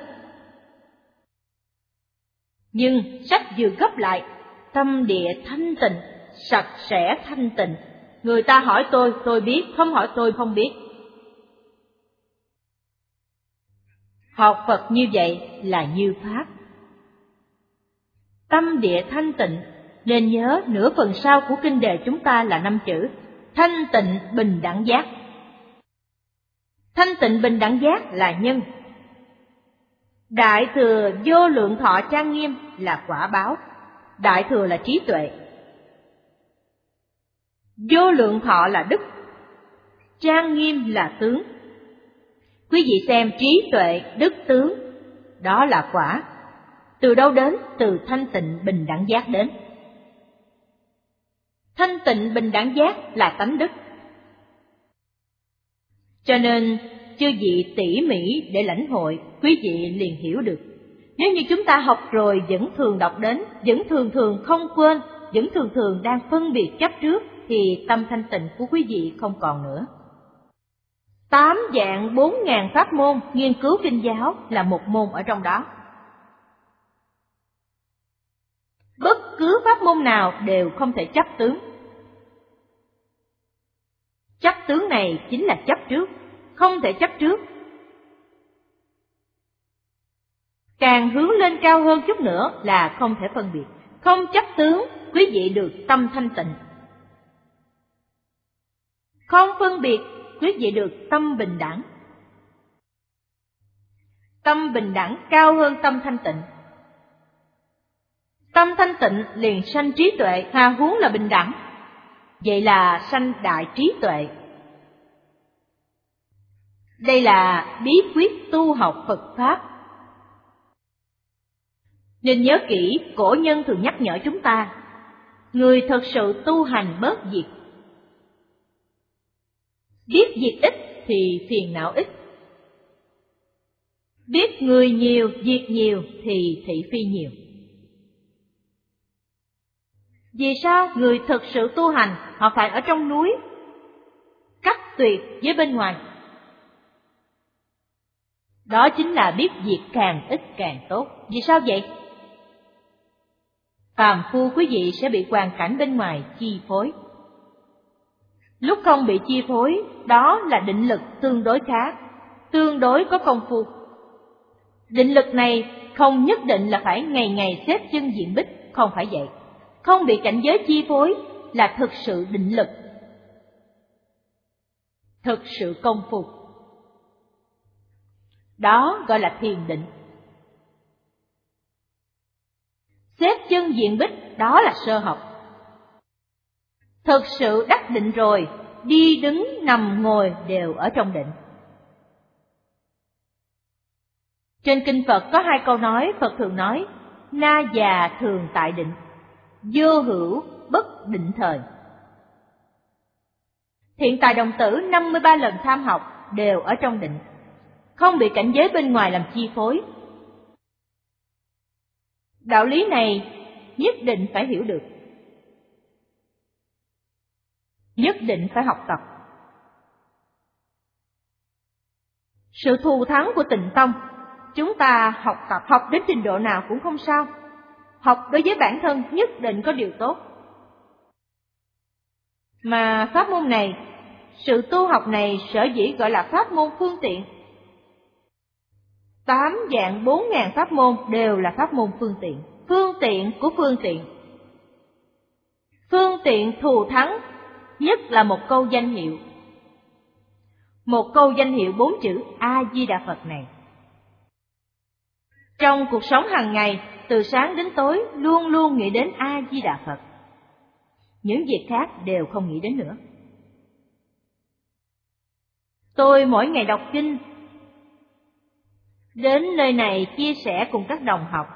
Nhưng sách vừa gấp lại, tâm địa thanh tịnh, sạch sẽ thanh tịnh. Người ta hỏi tôi, tôi biết, không hỏi tôi không biết. Học Phật như vậy là như Pháp. Tâm địa thanh tịnh, nên nhớ nửa phần sau của kinh đề chúng ta là năm chữ thanh tịnh bình đẳng giác. Thanh tịnh bình đẳng giác là nhân. Đại thừa vô lượng thọ trang nghiêm là quả báo. Đại thừa là trí tuệ. Vô lượng thọ là đức. Trang nghiêm là tướng. Quý vị xem trí tuệ, đức tướng, đó là quả. Từ đâu đến? Từ thanh tịnh bình đẳng giác đến. Thanh tịnh bình đẳng giác là tánh đức. Cho nên chư vị tỉ mỉ để lãnh hội, quý vị liền hiểu được. Nếu như chúng ta học rồi vẫn thường đọc đến, vẫn thường thường không quên, vẫn thường thường đang phân biệt chấp trước, thì tâm thanh tịnh của quý vị không còn nữa. Tám vạn bốn ngàn pháp môn nghiên cứu kinh giáo là một môn ở trong đó. Bất cứ pháp môn nào đều không thể chấp tướng. Chấp tướng này chính là chấp trước, không thể chấp trước. Càng hướng lên cao hơn chút nữa là không thể phân biệt. Không chấp tướng, quý vị được tâm thanh tịnh. Không phân biệt, quý vị được tâm bình đẳng. Tâm bình đẳng cao hơn tâm thanh tịnh. Tâm thanh tịnh liền sanh trí tuệ, hà huống là bình đẳng. Vậy là sanh đại trí tuệ. Đây là bí quyết tu học Phật Pháp. Nên nhớ kỹ, cổ nhân thường nhắc nhở chúng ta, người thật sự tu hành bớt diệt. Biết diệt ít thì phiền não ít. Biết người nhiều, diệt nhiều thì thị phi nhiều. Vì sao? Người thực sự tu hành, họ phải ở trong núi, cắt tuyệt với bên ngoài. Đó chính là biết diệt càng ít càng tốt. Vì sao vậy? Phàm phu quý vị sẽ bị hoàn cảnh bên ngoài chi phối. Lúc không bị chi phối, đó là định lực tương đối khá, tương đối có công phu. Định lực này không nhất định là phải ngày ngày xếp chân diện bích, không phải vậy. Không bị cảnh giới chi phối là thực sự định lực, thực sự công phu. Đó gọi là thiền định. Xếp chân diện bích, đó là sơ học. Thực sự đắc định rồi, đi đứng nằm ngồi đều ở trong định. Trên kinh Phật có hai câu nói Phật thường nói: na già thường tại định, vô hữu bất định thời. Thiện tài đồng tử năm mươi ba lần tham học đều ở trong định, không bị cảnh giới bên ngoài làm chi phối. Đạo lý này nhất định phải hiểu được, nhất định phải học tập. Sự thù thắng của Tịnh Tông, chúng ta học tập học đến trình độ nào cũng không sao. Học đối với bản thân nhất định có điều tốt. Mà pháp môn này, sự tu học này sở dĩ gọi là pháp môn phương tiện. Tám vạn bốn ngàn pháp môn đều là pháp môn phương tiện. Phương tiện của phương tiện. Phương tiện thù thắng nhất là một câu danh hiệu. Một câu danh hiệu bốn chữ A-di-đà Phật này. Trong cuộc sống hàng ngày, từ sáng đến tối, luôn luôn nghĩ đến A-di-đà Phật. Những việc khác đều không nghĩ đến nữa. Tôi mỗi ngày đọc kinh, đến nơi này chia sẻ cùng các đồng học.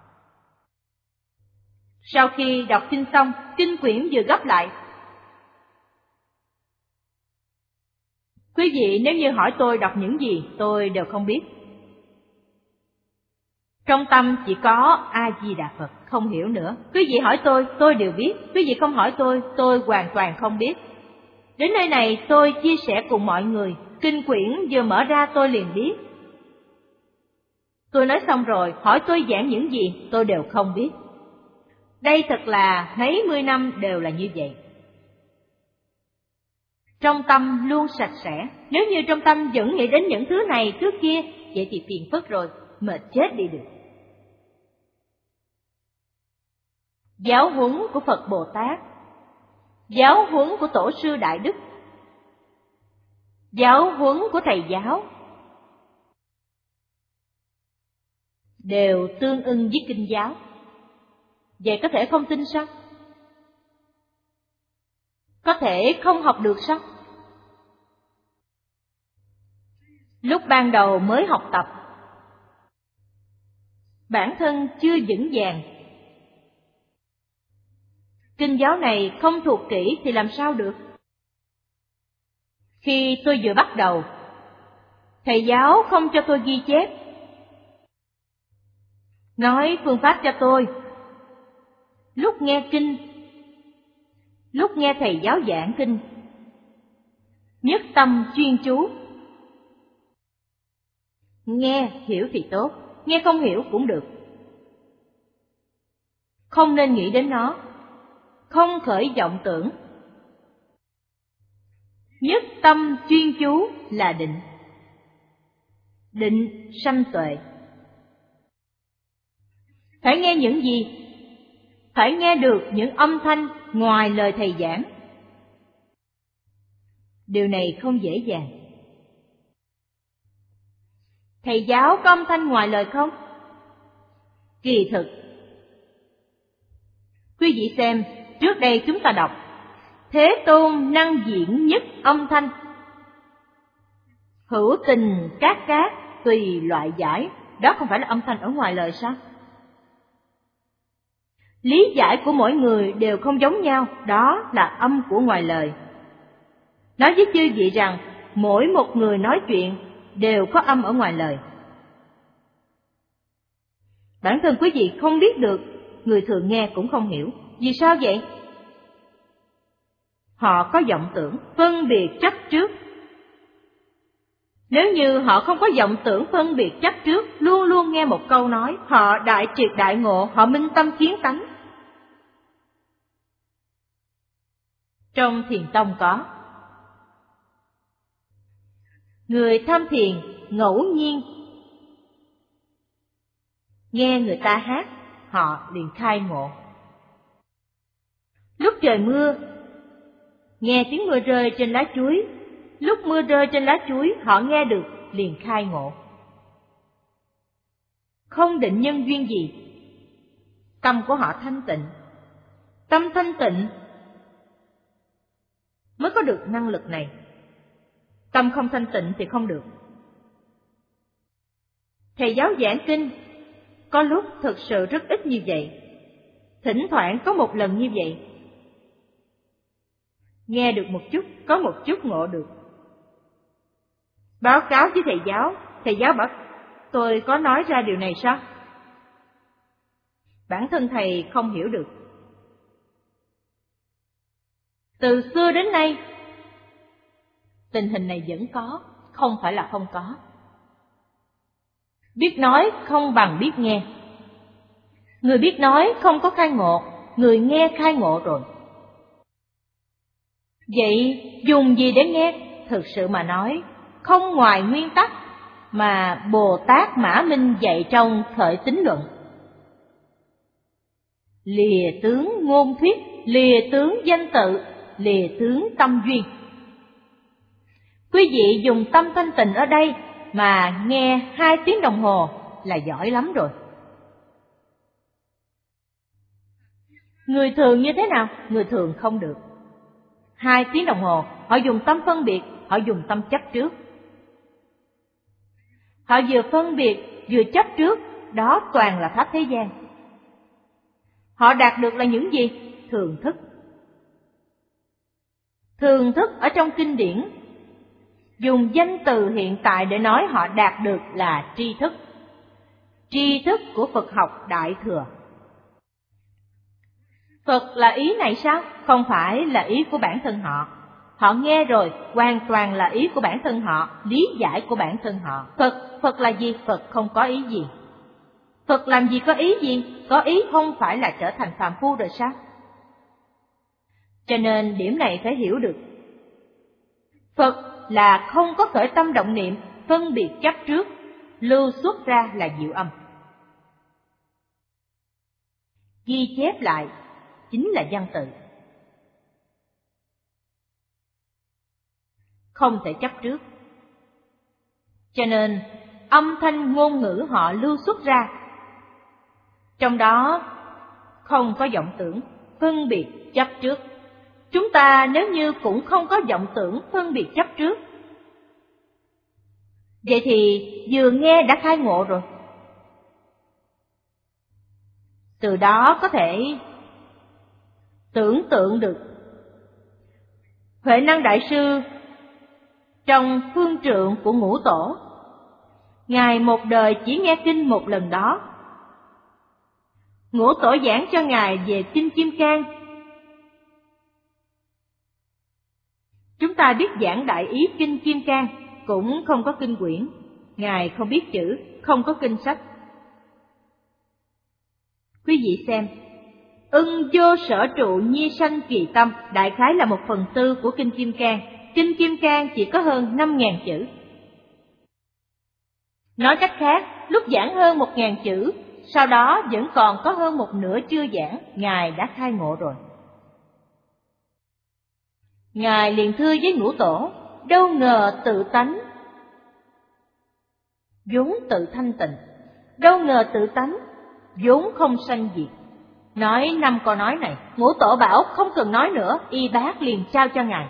Sau khi đọc kinh xong, kinh quyển vừa gấp lại. Quý vị nếu như hỏi tôi đọc những gì, tôi đều không biết. Trong tâm chỉ có A-di-đà Phật, không hiểu nữa. Quý vị hỏi tôi, tôi đều biết. Quý vị không hỏi tôi, tôi hoàn toàn không biết. Đến nơi này tôi chia sẻ cùng mọi người, kinh quyển vừa mở ra tôi liền biết. Tôi nói xong rồi, hỏi tôi giảng những gì, tôi đều không biết. Đây thật là mấy mươi năm đều là như vậy. Trong tâm luôn sạch sẽ. Nếu như trong tâm vẫn nghĩ đến những thứ này, thứ kia, vậy thì phiền phức rồi, mệt chết đi được. Giáo huấn của Phật Bồ Tát, giáo huấn của Tổ sư Đại Đức, giáo huấn của thầy giáo đều tương ưng với kinh giáo. Vậy có thể không tin sao? Có thể không học được sao? Lúc ban đầu mới học tập, bản thân chưa vững vàng. Kinh giáo này không thuộc kỹ thì làm sao được? Khi tôi vừa bắt đầu, thầy giáo không cho tôi ghi chép, nói phương pháp cho tôi. Lúc nghe kinh, lúc nghe thầy giáo giảng kinh, nhất tâm chuyên chú. Nghe hiểu thì tốt, nghe không hiểu cũng được. Không nên nghĩ đến nó, không khởi vọng tưởng. Nhất tâm chuyên chú là định. Định sanh tuệ. Phải nghe những gì? Phải nghe được những âm thanh ngoài lời thầy giảng. Điều này không dễ dàng. Thầy giáo có âm thanh ngoài lời không? Kỳ thực, quý vị xem, trước đây chúng ta đọc Thế Tôn năng diễn nhất âm thanh, hữu tình cát cát tùy loại giải. Đó không phải là âm thanh ở ngoài lời sao? Lý giải của mỗi người đều không giống nhau, đó là âm của ngoài lời. Nói với chư vị rằng, mỗi một người nói chuyện đều có âm ở ngoài lời. Bản thân quý vị không biết được, người thường nghe cũng không hiểu. Vì sao vậy? Họ có vọng tưởng, phân biệt chấp trước. Nếu như họ không có vọng tưởng phân biệt chấp trước, luôn luôn nghe một câu nói, họ đại triệt đại ngộ, họ minh tâm kiến tánh. Trong thiền tông có người tham thiền ngẫu nhiên nghe người ta hát, họ liền khai ngộ. Lúc trời mưa, nghe tiếng mưa rơi trên lá chuối, lúc mưa rơi trên lá chuối họ nghe được liền khai ngộ. không định nhân duyên gì. Tâm của họ thanh tịnh. Tâm thanh tịnh mới có được năng lực này. Tâm không thanh tịnh thì không được. Thầy giáo giảng kinh có lúc thực sự rất ít như vậy, thỉnh thoảng có một lần như vậy. Nghe được một chút, có một chút ngộ được. Báo cáo với thầy giáo, thầy giáo bảo tôi có nói ra điều này sao? Bản thân thầy không hiểu được. Từ xưa đến nay, tình hình này vẫn có, không phải là không có. Biết nói không bằng biết nghe. Người biết nói không có khai ngộ, người nghe khai ngộ rồi. Vậy dùng gì để nghe? Thực sự mà nói, không ngoài nguyên tắc mà Bồ Tát Mã Minh dạy trong Khởi Tín Luận. Lìa tướng ngôn thuyết, lìa tướng danh tự, lìa tướng tâm duyên. Quý vị dùng tâm thanh tịnh ở đây mà nghe hai tiếng đồng hồ là giỏi lắm rồi. Người thường như thế nào? Người thường không được. Hai tiếng đồng hồ, họ dùng tâm phân biệt, họ dùng tâm chấp trước. Họ vừa phân biệt, vừa chấp trước, đó toàn là pháp thế gian. Họ đạt được là những gì? Thường thức. Thường thức ở trong kinh điển, dùng danh từ hiện tại để nói họ đạt được là tri thức. Tri thức của Phật học Đại Thừa. Phật là ý này sao? Không phải là ý của bản thân họ. Họ nghe rồi, hoàn toàn là ý của bản thân họ, lý giải của bản thân họ. Phật, Phật là gì? Phật không có ý gì. Phật làm gì có ý gì? Có ý không phải là trở thành phàm phu rồi sao? Cho nên điểm này phải hiểu được. Phật là không có khởi tâm động niệm, phân biệt chấp trước, lưu xuất ra là diệu âm. Ghi chép lại chính là văn tự. Không thể chấp trước. Cho nên âm thanh ngôn ngữ họ lưu xuất ra, trong đó không có vọng tưởng, phân biệt chấp trước. Chúng ta nếu như cũng không có vọng tưởng, phân biệt chấp trước, vậy thì vừa nghe đã khai ngộ rồi. Từ đó có thể tưởng tượng được Huệ Năng Đại Sư trong phương trượng của Ngũ Tổ, Ngài một đời chỉ nghe kinh một lần đó. Ngũ Tổ giảng cho Ngài về Kinh Kim Cang. Chúng ta biết giảng đại ý Kinh Kim Cang, cũng không có kinh quyển. Ngài không biết chữ, không có kinh sách. Quý vị xem, ưng vô sở trụ nhi sanh kỳ tâm, đại khái là một phần tư của Kinh Kim Cang. Kinh Kim Cang chỉ có hơn năm ngàn chữ. Nói cách khác, lúc giảng hơn một ngàn chữ, sau đó vẫn còn có hơn một nửa chưa giảng, Ngài đã khai ngộ rồi. Ngài liền thưa với Ngũ Tổ, đâu ngờ tự tánh vốn tự thanh tịnh, đâu ngờ tự tánh vốn không sanh diệt. Nói năm câu nói này, Ngũ Tổ bảo không cần nói nữa, y bác liền trao cho Ngài.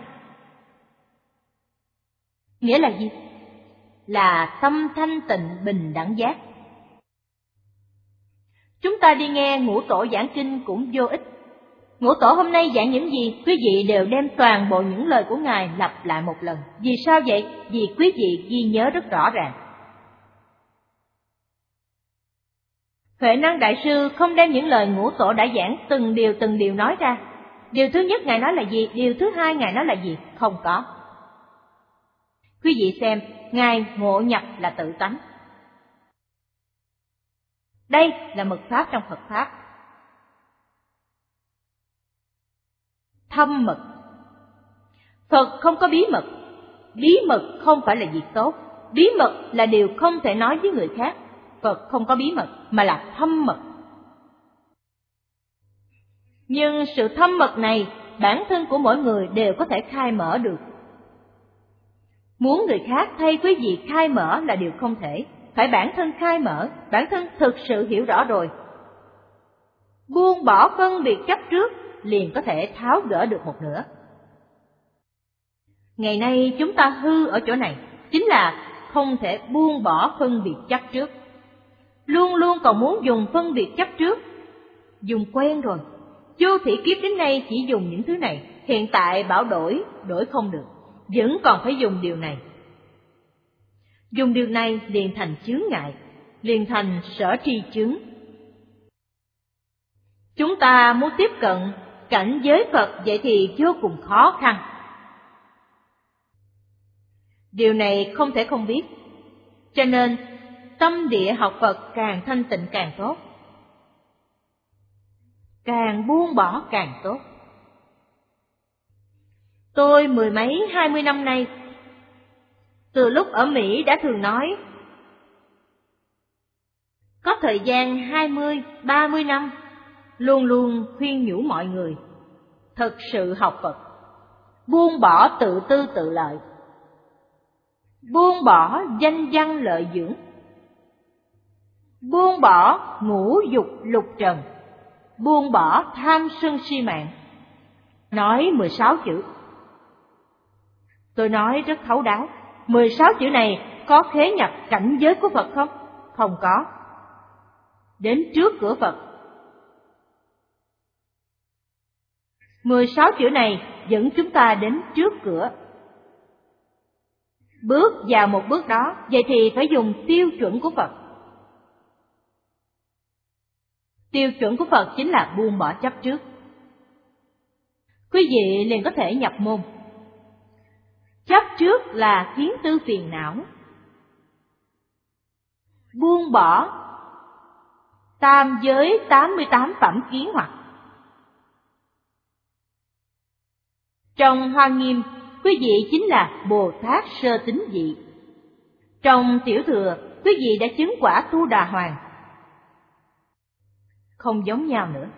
Nghĩa là gì? Là tâm thanh tịnh bình đẳng giác. Chúng ta đi nghe Ngũ Tổ giảng kinh cũng vô ích. Ngũ Tổ hôm nay giảng những gì, quý vị đều đem toàn bộ những lời của Ngài lặp lại một lần. Vì sao vậy? Vì quý vị ghi nhớ rất rõ ràng. Huệ Năng Đại Sư không đem những lời Ngũ Tổ đã giảng từng điều từng điều nói ra. Điều thứ nhất Ngài nói là gì? Điều thứ hai Ngài nói là gì? Không có. Quý vị xem, Ngài ngộ nhập là tự tánh. Đây là mật pháp trong Phật Pháp. Thâm mật. Phật không có bí mật. Bí mật không phải là việc tốt. Bí mật là điều không thể nói với người khác. Phật không có bí mật, mà là thâm mật. Nhưng sự thâm mật này, bản thân của mỗi người đều có thể khai mở được. Muốn người khác thay quý vị khai mở là điều không thể. phải bản thân khai mở, bản thân thực sự hiểu rõ rồi. Buông bỏ phân biệt chấp trước, liền có thể tháo gỡ được một nửa. Ngày nay chúng ta hư ở chỗ này, chính là không thể buông bỏ phân biệt chấp trước. Luôn luôn còn muốn dùng phân biệt chấp trước, dùng quen rồi. Vô thị kiếp đến nay chỉ dùng những thứ này, hiện tại bảo đổi, đổi không được, vẫn còn phải dùng điều này. Dùng điều này liền thành chướng ngại, liền thành sở tri chướng. Chúng ta muốn tiếp cận cảnh giới Phật vậy thì vô cùng khó khăn. Điều này không thể không biết, cho nên tâm địa học Phật càng thanh tịnh càng tốt, càng buông bỏ càng tốt. Tôi mười mấy hai mươi năm nay, từ lúc ở Mỹ đã thường nói, có thời gian hai mươi, ba mươi năm, luôn luôn khuyên nhủ mọi người thật sự học Phật, buông bỏ tự tư tự lợi, buông bỏ danh văn lợi dưỡng, buông bỏ ngũ dục lục trần, buông bỏ tham sân si mạng. Nói mười sáu chữ. Tôi nói rất thấu đáo, mười sáu chữ này có khế nhập cảnh giới của Phật không? Không có. Đến trước cửa Phật. mười sáu chữ này dẫn chúng ta đến trước cửa. Bước vào một bước đó, vậy thì phải dùng tiêu chuẩn của Phật. Tiêu chuẩn của Phật chính là buông bỏ chấp trước. Quý vị liền có thể nhập môn. Chấp trước là kiến tư phiền não. Buông bỏ tam giới tám mươi tám phẩm kiến hoặc. Trong Hoa Nghiêm, quý vị chính là Bồ Tát sơ tín vị. Trong Tiểu Thừa, quý vị đã chứng quả Tu Đà Hoàng. Không giống nhau nữa.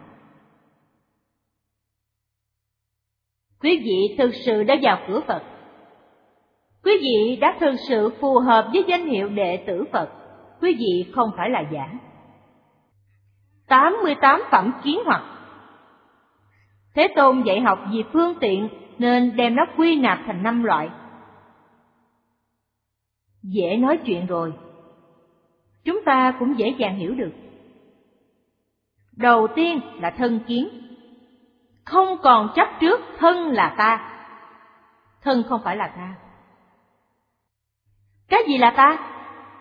Quý vị thực sự đã vào cửa Phật. Quý vị đã thực sự phù hợp với danh hiệu đệ tử Phật. Quý vị không phải là giả. tám mươi tám phẩm kiến hoặc. Thế Tôn dạy học vì phương tiện nên đem nó quy nạp thành năm loại. Dễ nói chuyện rồi, chúng ta cũng dễ dàng hiểu được. Đầu tiên là thân kiến. Không còn chấp trước thân là ta. Thân không phải là ta. Cái gì là ta?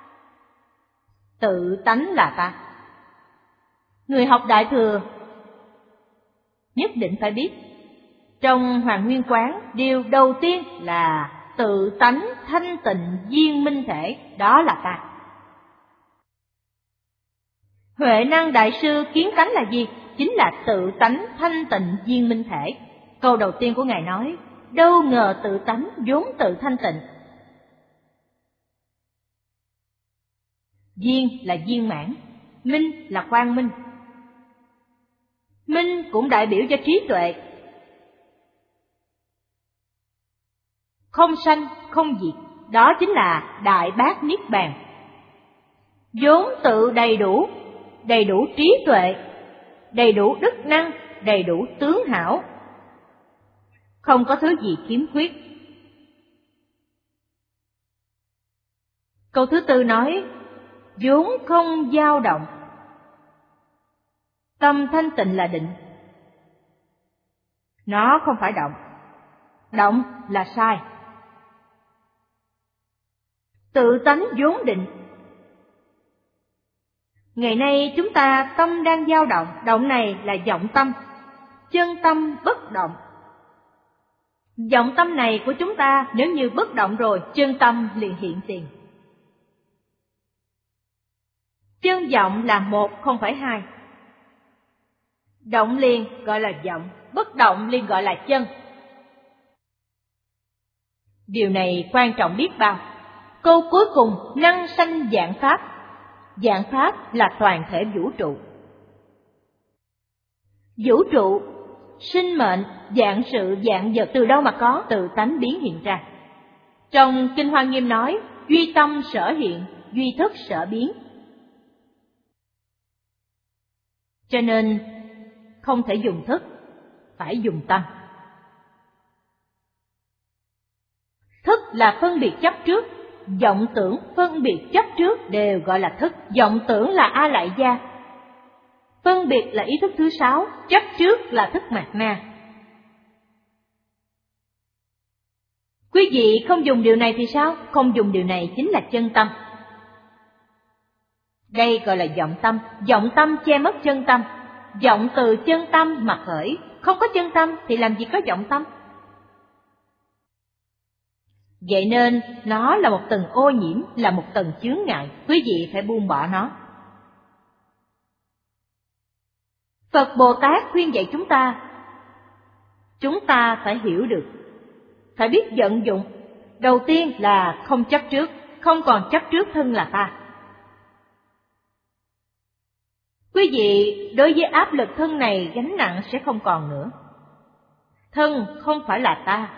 Tự tánh là ta. Người học Đại Thừa nhất định phải biết, trong Hoàng Nguyên Quán, điều đầu tiên là tự tánh thanh tịnh viên minh thể, đó là ta. Huệ năng Đại Sư kiến tánh là gì? Chính là tự tánh thanh tịnh viên minh thể. Câu đầu tiên của Ngài nói, đâu ngờ tự tánh vốn tự thanh tịnh. Viên là viên mãn, minh là quang minh. Minh cũng đại biểu cho trí tuệ. Không sanh, không diệt, đó chính là Đại Bát Niết Bàn. Vốn tự đầy đủ, đầy đủ trí tuệ, đầy đủ đức năng, đầy đủ tướng hảo. Không có thứ gì khiếm khuyết. Câu thứ tư nói, vốn không dao động. Tâm thanh tịnh là định. Nó không phải động. Động là sai. Tự tánh vốn định. Ngày nay chúng ta tâm đang dao động, động này là vọng tâm, chân tâm bất động. Vọng tâm này của chúng ta nếu như bất động rồi, chân tâm liền hiện tiền. Chân vọng là một không phải hai. Động liền gọi là vọng, bất động liền gọi là chân. Điều này quan trọng biết bao. Câu cuối cùng, năng sanh vạn pháp. Vạn pháp là toàn thể vũ trụ. Vũ trụ, sinh mệnh, vạn sự, vạn vật từ đâu mà có? Từ tánh biến hiện ra. Trong Kinh Hoa Nghiêm nói, duy tâm sở hiện, duy thức sở biến. Cho nên không thể dùng thức, phải dùng tâm. Thức là phân biệt chấp trước, vọng tưởng phân biệt chấp trước đều gọi là thức. Vọng tưởng là a lại gia, phân biệt là ý thức thứ sáu, chấp trước là thức mạt na. Quý vị không dùng điều này thì sao? Không dùng điều này chính là chân tâm. Đây gọi là vọng tâm. Vọng tâm che mất chân tâm. Vọng từ chân tâm mà khởi, không có chân tâm thì làm gì có vọng tâm. Vậy nên nó là một tầng ô nhiễm, là một tầng chướng ngại, quý vị phải buông bỏ nó. Phật Bồ Tát khuyên dạy chúng ta, chúng ta phải hiểu được, phải biết vận dụng. Đầu tiên là không chấp trước, không còn chấp trước thân là ta. Quý vị đối với áp lực thân này gánh nặng sẽ không còn nữa. Thân không phải là ta,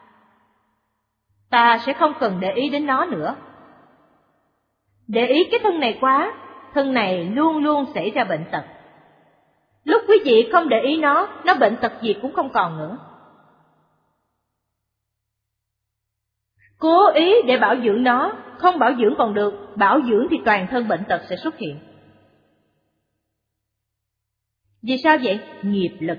ta sẽ không cần để ý đến nó nữa. Để ý cái thân này quá, thân này luôn luôn xảy ra bệnh tật. Lúc quý vị không để ý nó, nó bệnh tật gì cũng không còn nữa. Cố ý để bảo dưỡng nó, không bảo dưỡng còn được, bảo dưỡng thì toàn thân bệnh tật sẽ xuất hiện. Vì sao vậy? Nghiệp lực.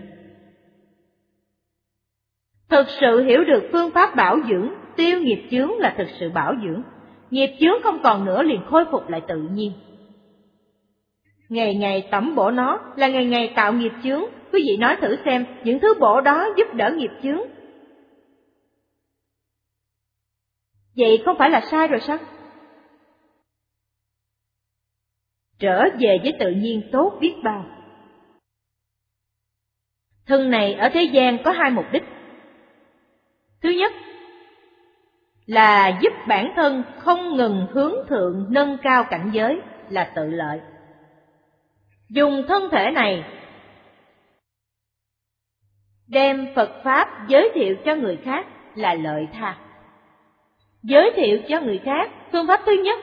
Thực sự hiểu được phương pháp bảo dưỡng, tiêu nghiệp chướng là thực sự bảo dưỡng. Nghiệp chướng không còn nữa liền khôi phục lại tự nhiên. Ngày ngày tẩm bổ nó là ngày ngày tạo nghiệp chướng. Quý vị nói thử xem, những thứ bổ đó giúp đỡ nghiệp chướng. Vậy không phải là sai rồi sao? Trở về với tự nhiên tốt biết bao. Thân này ở thế gian có hai mục đích. Thứ nhất là giúp bản thân không ngừng hướng thượng nâng cao cảnh giới, là tự lợi. Dùng thân thể này đem Phật Pháp giới thiệu cho người khác là lợi tha. Giới thiệu cho người khác, phương pháp thứ nhất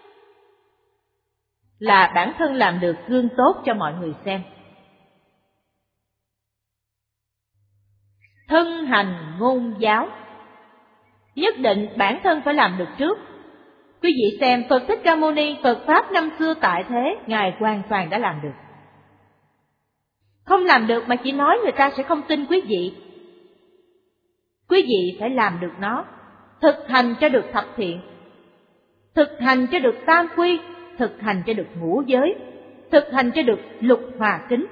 là bản thân làm được gương tốt cho mọi người xem. Thân hành ngôn giáo, nhất định bản thân phải làm được trước. Quý vị xem Phật Thích Ca Mâu Ni, Phật Pháp năm xưa tại thế, Ngài hoàn toàn đã làm được. Không làm được mà chỉ nói người ta sẽ không tin quý vị. Quý vị phải làm được nó, thực hành cho được thập thiện, thực hành cho được tam quy, thực hành cho được ngũ giới, thực hành cho được lục hòa kính.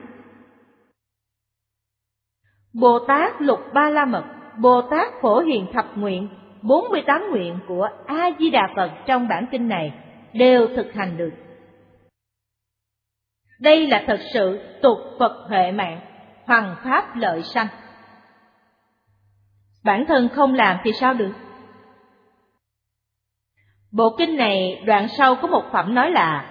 Bồ Tát Lục Ba La Mật, Bồ Tát Phổ Hiền Thập Nguyện, bốn mươi tám nguyện của A-di-đà Phật trong bản kinh này đều thực hành được. Đây là thật sự tục Phật huệ mạng, hoằng pháp lợi sanh. Bản thân không làm thì sao được? Bộ kinh này đoạn sau có một phẩm nói là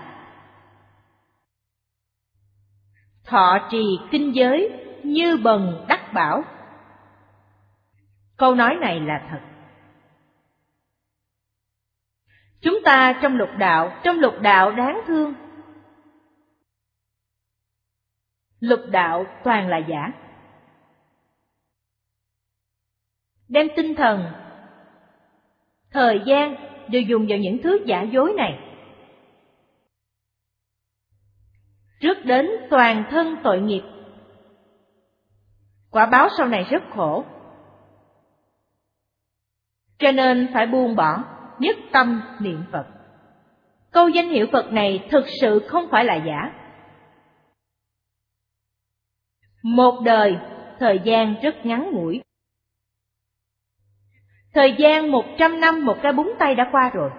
thọ trì kinh giới như bần đắc bảo. Câu nói này là thật. Chúng ta trong lục đạo, trong lục đạo đáng thương. Lục đạo toàn là giả. Đem tinh thần, thời gian đều dùng vào những thứ giả dối này. Trước đến toàn thân tội nghiệp. Quả báo sau này rất khổ. Cho nên phải buông bỏ, nhất tâm niệm Phật. Câu danh hiệu Phật này thực sự không phải là giả. Một đời, thời gian rất ngắn ngủi. Thời gian một trăm năm một cái búng tay đã qua rồi.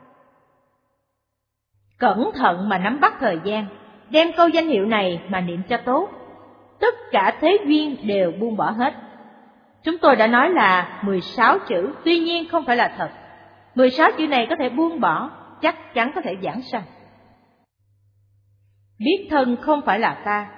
Cẩn thận mà nắm bắt thời gian, đem câu danh hiệu này mà niệm cho tốt. Tất cả thế duyên đều buông bỏ hết. Chúng tôi đã nói là mười sáu chữ, tuy nhiên không phải là thật. mười sáu chữ này có thể buông bỏ, chắc chắn có thể giảng sanh. Biết thân không phải là ta.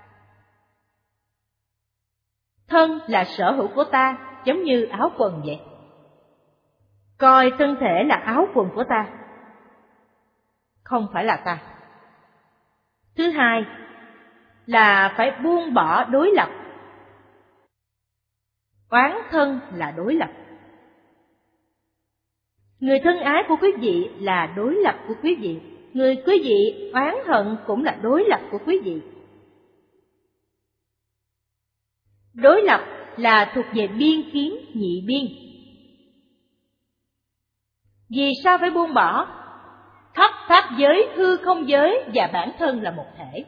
Thân là sở hữu của ta, giống như áo quần vậy. Coi thân thể là áo quần của ta. không phải là ta. Thứ hai là phải buông bỏ đối lập. Oán thân là đối lập. Người thân ái của quý vị là đối lập của quý vị. Người quý vị oán hận cũng là đối lập của quý vị. Đối lập là thuộc về biên kiến, nhị biên. Vì sao phải buông bỏ? Thất pháp giới, hư không giới và bản thân là một thể.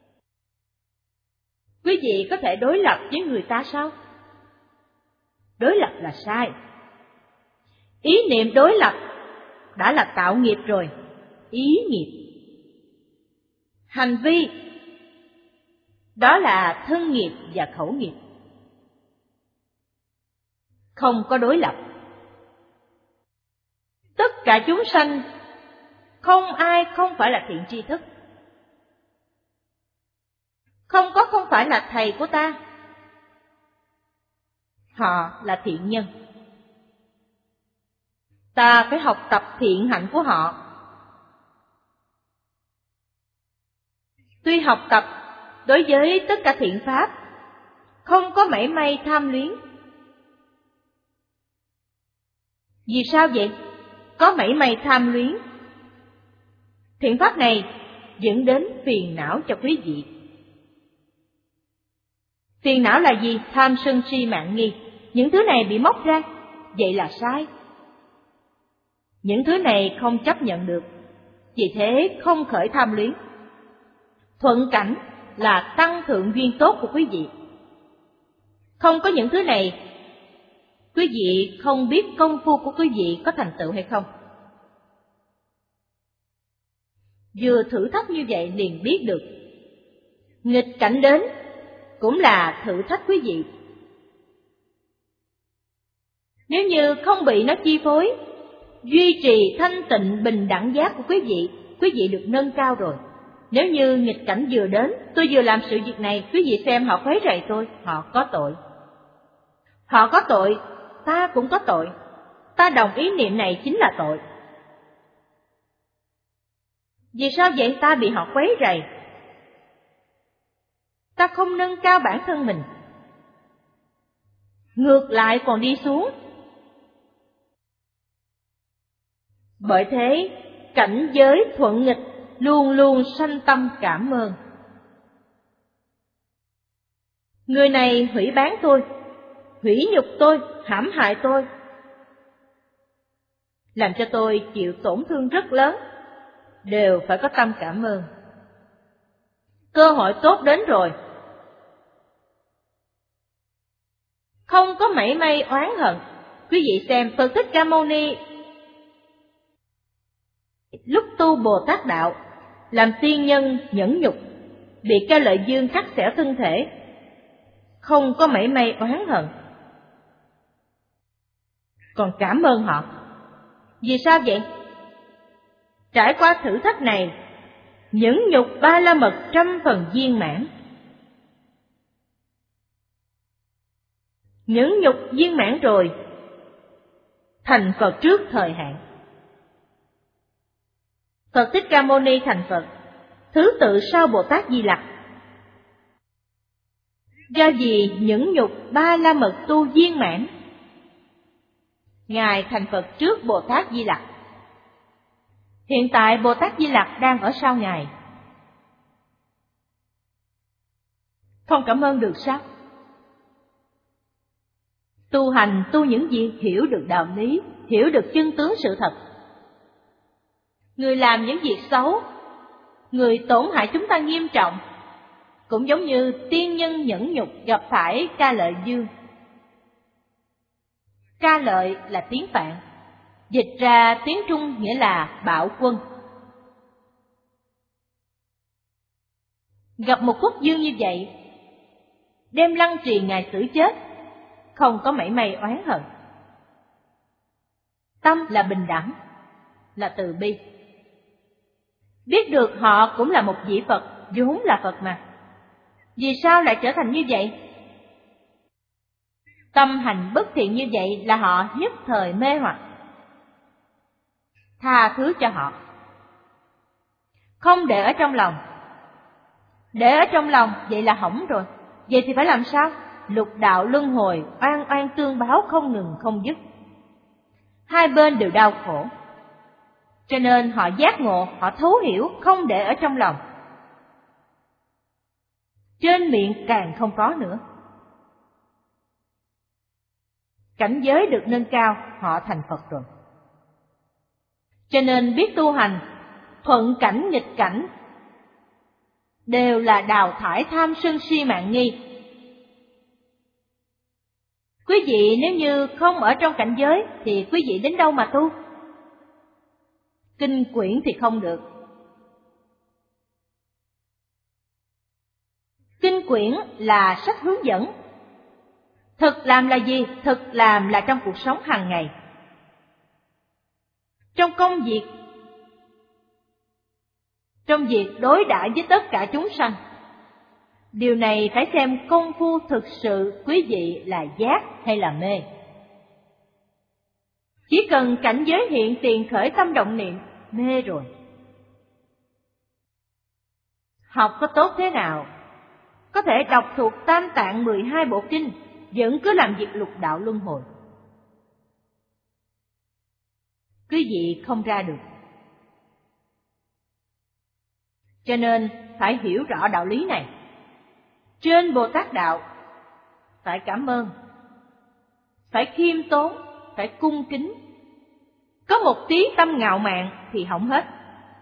Quý vị có thể đối lập với người ta sao? Đối lập là sai. Ý niệm đối lập đã là tạo nghiệp rồi, ý nghiệp. Hành vi đó là thân nghiệp và khẩu nghiệp. Không có đối lập. Tất cả chúng sanh không ai không phải là thiện tri thức. Không có không phải là thầy của ta. Họ là thiện nhân. Ta phải học tập thiện hạnh của họ. Tuy học tập đối với tất cả thiện pháp, không có mảy may tham luyến. Vì sao vậy? Có mảy may tham luyến, thiện pháp này dẫn đến phiền não cho quý vị. Phiền não là gì? Tham sân si mạng nghi. Những thứ này bị móc ra, vậy là sai. Những thứ này không chấp nhận được, vì thế không khởi tham luyến. Thuận cảnh là tăng thượng duyên tốt của quý vị. Không có những thứ này, quý vị không biết công phu của quý vị có thành tựu hay không. Vừa thử thách như vậy liền biết được. Nghịch cảnh đến cũng là thử thách quý vị. Nếu như không bị nó chi phối, duy trì thanh tịnh bình đẳng giác của quý vị, quý vị được nâng cao rồi. Nếu như nghịch cảnh vừa đến, tôi vừa làm sự việc này, quý vị xem họ quấy rầy tôi, họ có tội. Họ có tội, ta cũng có tội. Ta đồng ý niệm này chính là tội. Vì sao vậy? Ta bị họ quấy rầy. Ta không nâng cao bản thân mình, ngược lại còn đi xuống. Bởi thế, cảnh giới thuận nghịch luôn luôn sanh tâm cảm ơn. Người này hủy bán tôi, hủy nhục tôi, hãm hại tôi, làm cho tôi chịu tổn thương rất lớn, đều phải có tâm cảm ơn. Cơ hội tốt đến rồi, không có mảy may oán hận. Quý vị xem Phật Thích Ca Mâu Ni lúc tu Bồ Tát đạo, làm tiên nhân nhẫn nhục, bị Ca Lợi Dương cắt xẻo thân thể, không có mảy may oán hận, còn cảm ơn họ. Vì sao vậy? Trải qua thử thách này, nhẫn nhục ba la mật trăm phần viên mãn. Nhẫn nhục viên mãn rồi, thành Phật trước thời hạn. Phật Thích Ca Mâu Ni thành Phật, thứ tự sau Bồ Tát Di Lặc. Do vì nhẫn nhục ba la mật tu viên mãn, Ngài thành Phật trước Bồ Tát Di Lặc. Hiện tại Bồ Tát Di Lặc đang ở sau Ngài. Không cảm ơn được sao? Tu hành tu những gì? Hiểu được đạo lý, hiểu được chân tướng sự thật. Người làm những việc xấu, người tổn hại chúng ta nghiêm trọng, cũng giống như tiên nhân nhẫn nhục gặp phải Ca Lợi Dương. Ca Lợi là tiếng Phạn, dịch ra tiếng Trung nghĩa là bạo quân. Gặp một quốc dương như vậy, đem lăng trì Ngài xử chết, không có mảy may oán hận. Tâm là bình đẳng, là từ bi. Biết được họ cũng là một vị Phật, vốn là Phật mà. Vì sao lại trở thành như vậy? Tâm hành bất thiện như vậy là họ nhất thời mê hoặc. Tha thứ cho họ. không để ở trong lòng. Để ở trong lòng vậy là hỏng rồi. Vậy thì phải làm sao? Lục đạo luân hồi, oan oan tương báo không ngừng không dứt. Hai bên đều đau khổ. Cho nên họ giác ngộ, họ thấu hiểu, không để ở trong lòng. Trên miệng càng không có nữa. Cảnh giới được nâng cao, họ thành Phật rồi. Cho nên biết tu hành, thuận cảnh nghịch cảnh đều là đào thải tham sân si mạng nghi. Quý vị nếu như không ở trong cảnh giới thì quý vị đến đâu mà tu? Kinh quyển thì không được. Kinh quyển là sách hướng dẫn. Thực làm là gì? Thực làm là trong cuộc sống hàng ngày. Trong công việc, trong việc đối đãi với tất cả chúng sanh. Điều này phải xem công phu thực sự quý vị là giác hay là mê. Chỉ cần cảnh giới hiện tiền khởi tâm động niệm, mê rồi. Học có tốt thế nào? Có thể đọc thuộc tam tạng mười hai bộ kinh, vẫn cứ làm việc lục đạo luân hồi. Quý vị không ra được. Cho nên phải hiểu rõ đạo lý này. Trên Bồ Tát đạo phải cảm ơn, phải khiêm tốn, phải cung kính. Có một tí tâm ngạo mạn thì hỏng hết.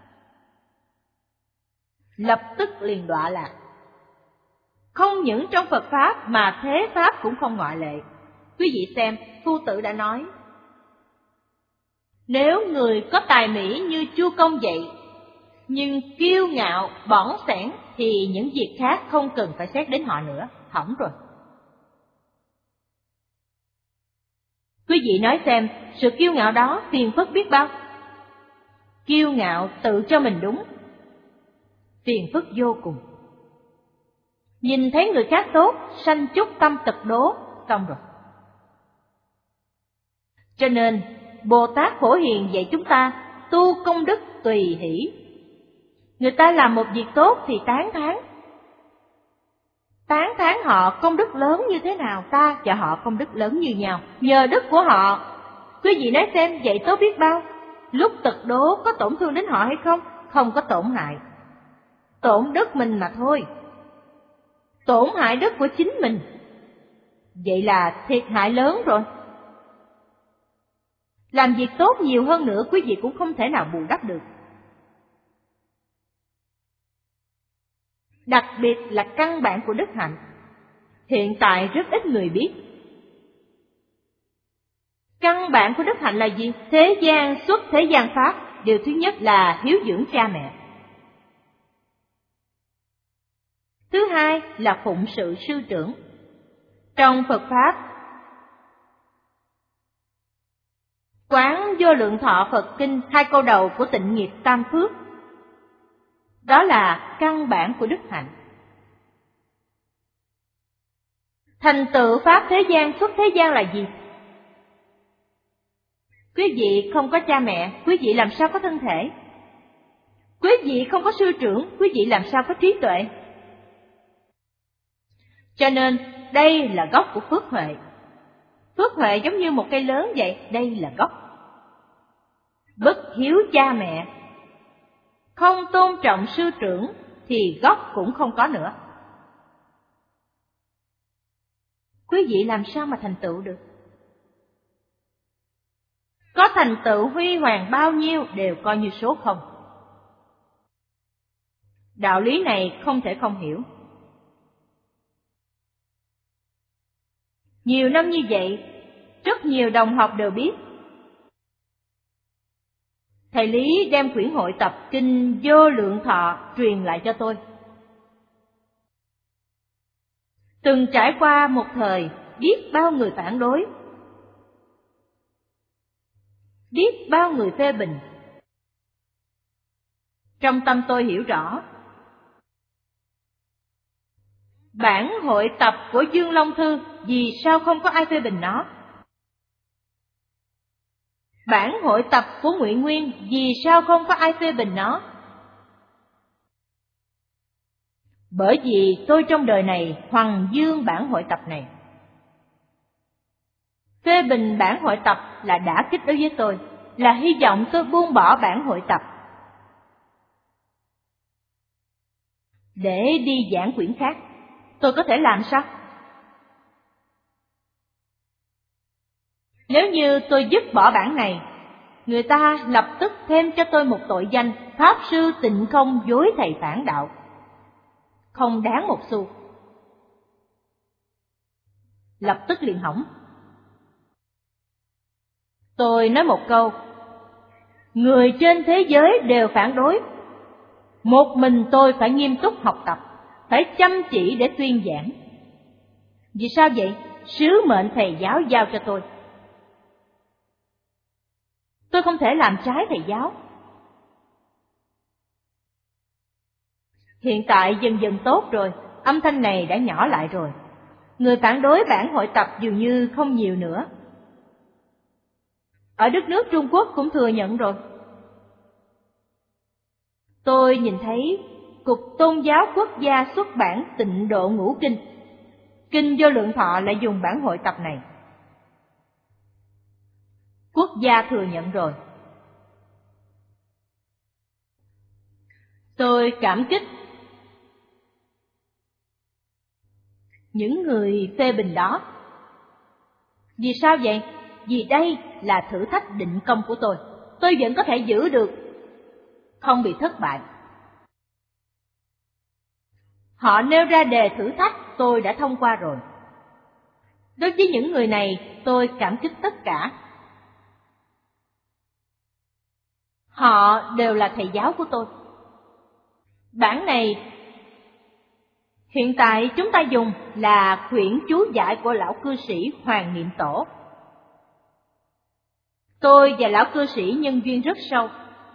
Lập tức liền đọa lạc. Không những trong Phật Pháp mà thế Pháp cũng không ngoại lệ. Quý vị xem, Phu Tử đã nói, nếu người có tài mỹ như Chu Công vậy, nhưng kiêu ngạo, bỏng sẻn thì những việc khác không cần phải xét đến họ nữa, hỏng rồi. Quý vị nói xem, sự kiêu ngạo đó phiền phức biết bao. Kiêu ngạo tự cho mình đúng, phiền phức vô cùng. Nhìn thấy người khác tốt, sanh chút tâm tật đố, xong rồi. Cho nên, Bồ Tát Phổ Hiền dạy chúng ta tu công đức tùy hỷ. Người ta làm một việc tốt thì tán thán. Tán thán họ công đức lớn như thế nào, ta và họ công đức lớn như nhau. Nhờ đức của họ, quý vị nói xem vậy tốt biết bao. Lúc tật đố có tổn thương đến họ hay không? Không có tổn hại. Tổn đức mình mà thôi. Tổn hại đức của chính mình. Vậy là thiệt hại lớn rồi. Làm việc tốt nhiều hơn nữa quý vị cũng không thể nào bù đắp được. Đặc biệt là căn bản của đức hạnh. Hiện tại rất ít người biết. Căn bản của đức hạnh là gì? Thế gian xuất thế gian pháp. Điều thứ nhất là hiếu dưỡng cha mẹ. Thứ hai là phụng sự sư trưởng. Trong Phật Pháp, Quán Vô Lượng Thọ Phật Kinh, hai câu đầu của Tịnh Nghiệp Tam Phước, đó là căn bản của đức hạnh. Thành tựu Pháp thế gian xuất thế gian là gì? Quý vị không có cha mẹ, quý vị làm sao có thân thể? Quý vị không có sư trưởng, quý vị làm sao có trí tuệ? Cho nên đây là gốc của phước huệ. Phước huệ giống như một cây lớn vậy, đây là gốc. Bất hiếu cha mẹ, không tôn trọng sư trưởng thì gốc cũng không có nữa. Quý vị làm sao mà thành tựu được? Có thành tựu huy hoàng bao nhiêu đều coi như số không. Đạo lý này không thể không hiểu. Nhiều năm như vậy, rất nhiều đồng học đều biết. Thầy Lý đem quyển hội tập Kinh Vô Lượng Thọ truyền lại cho tôi. Từng trải qua một thời, biết bao người phản đối, biết bao người phê bình. Trong tâm tôi hiểu rõ, bản hội tập của Dương Long Thư vì sao không có ai phê bình nó? Bản hội tập của Ngụy Nguyên vì sao không có ai phê bình nó? Bởi vì tôi trong đời này hoằng dương bản hội tập này. Phê bình bản hội tập là đả kích đối với tôi, là hy vọng tôi buông bỏ bản hội tập để đi giảng quyển khác. Tôi có thể làm sao? Nếu như tôi dứt bỏ bản này, người ta lập tức thêm cho tôi một tội danh Pháp sư Tịnh Không dối thầy phản đạo, không đáng một xu. Lập tức liền hỏng. Tôi nói một câu, người trên thế giới đều phản đối, một mình tôi phải nghiêm túc học tập, phải chăm chỉ để tuyên giảng. Vì sao vậy? Sứ mệnh thầy giáo giao cho tôi. Tôi không thể làm trái thầy giáo. Hiện tại dần dần tốt rồi, âm thanh này đã nhỏ lại rồi. Người phản đối bản hội tập dường như không nhiều nữa. Ở đất nước Trung Quốc cũng thừa nhận rồi. Tôi nhìn thấy Cục Tôn giáo Quốc gia xuất bản Tịnh Độ Ngũ Kinh. Kinh Vô Lượng Thọ lại dùng bản hội tập này. Quốc gia thừa nhận rồi. Tôi cảm kích những người phê bình đó. Vì sao vậy? Vì đây là thử thách định công của tôi. Tôi vẫn có thể giữ được, không bị thất bại. Họ nêu ra đề thử thách, tôi đã thông qua rồi. Đối với những người này, tôi cảm kích tất cả. Họ đều là thầy giáo của tôi. Bản này hiện tại chúng ta dùng là quyển chú giải của lão cư sĩ Hoàng Niệm Tổ. Tôi và lão cư sĩ nhân duyên rất sâu.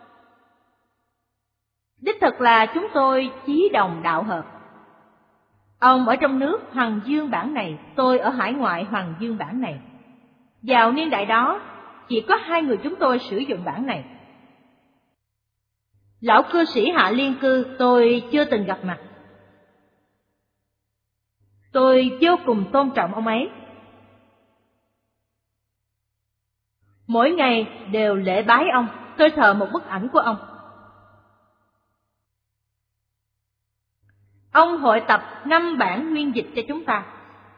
Đích thực là chúng tôi chí đồng đạo hợp. Ông ở trong nước hoằng dương bản này, tôi ở hải ngoại hoằng dương bản này. Vào niên đại đó, chỉ có hai người chúng tôi sử dụng bản này. Lão cư sĩ Hạ Liên Cư tôi chưa từng gặp mặt. Tôi vô cùng tôn trọng ông ấy. Mỗi ngày đều lễ bái ông, tôi thờ một bức ảnh của ông. Ông hội tập năm bản nguyên dịch cho chúng ta.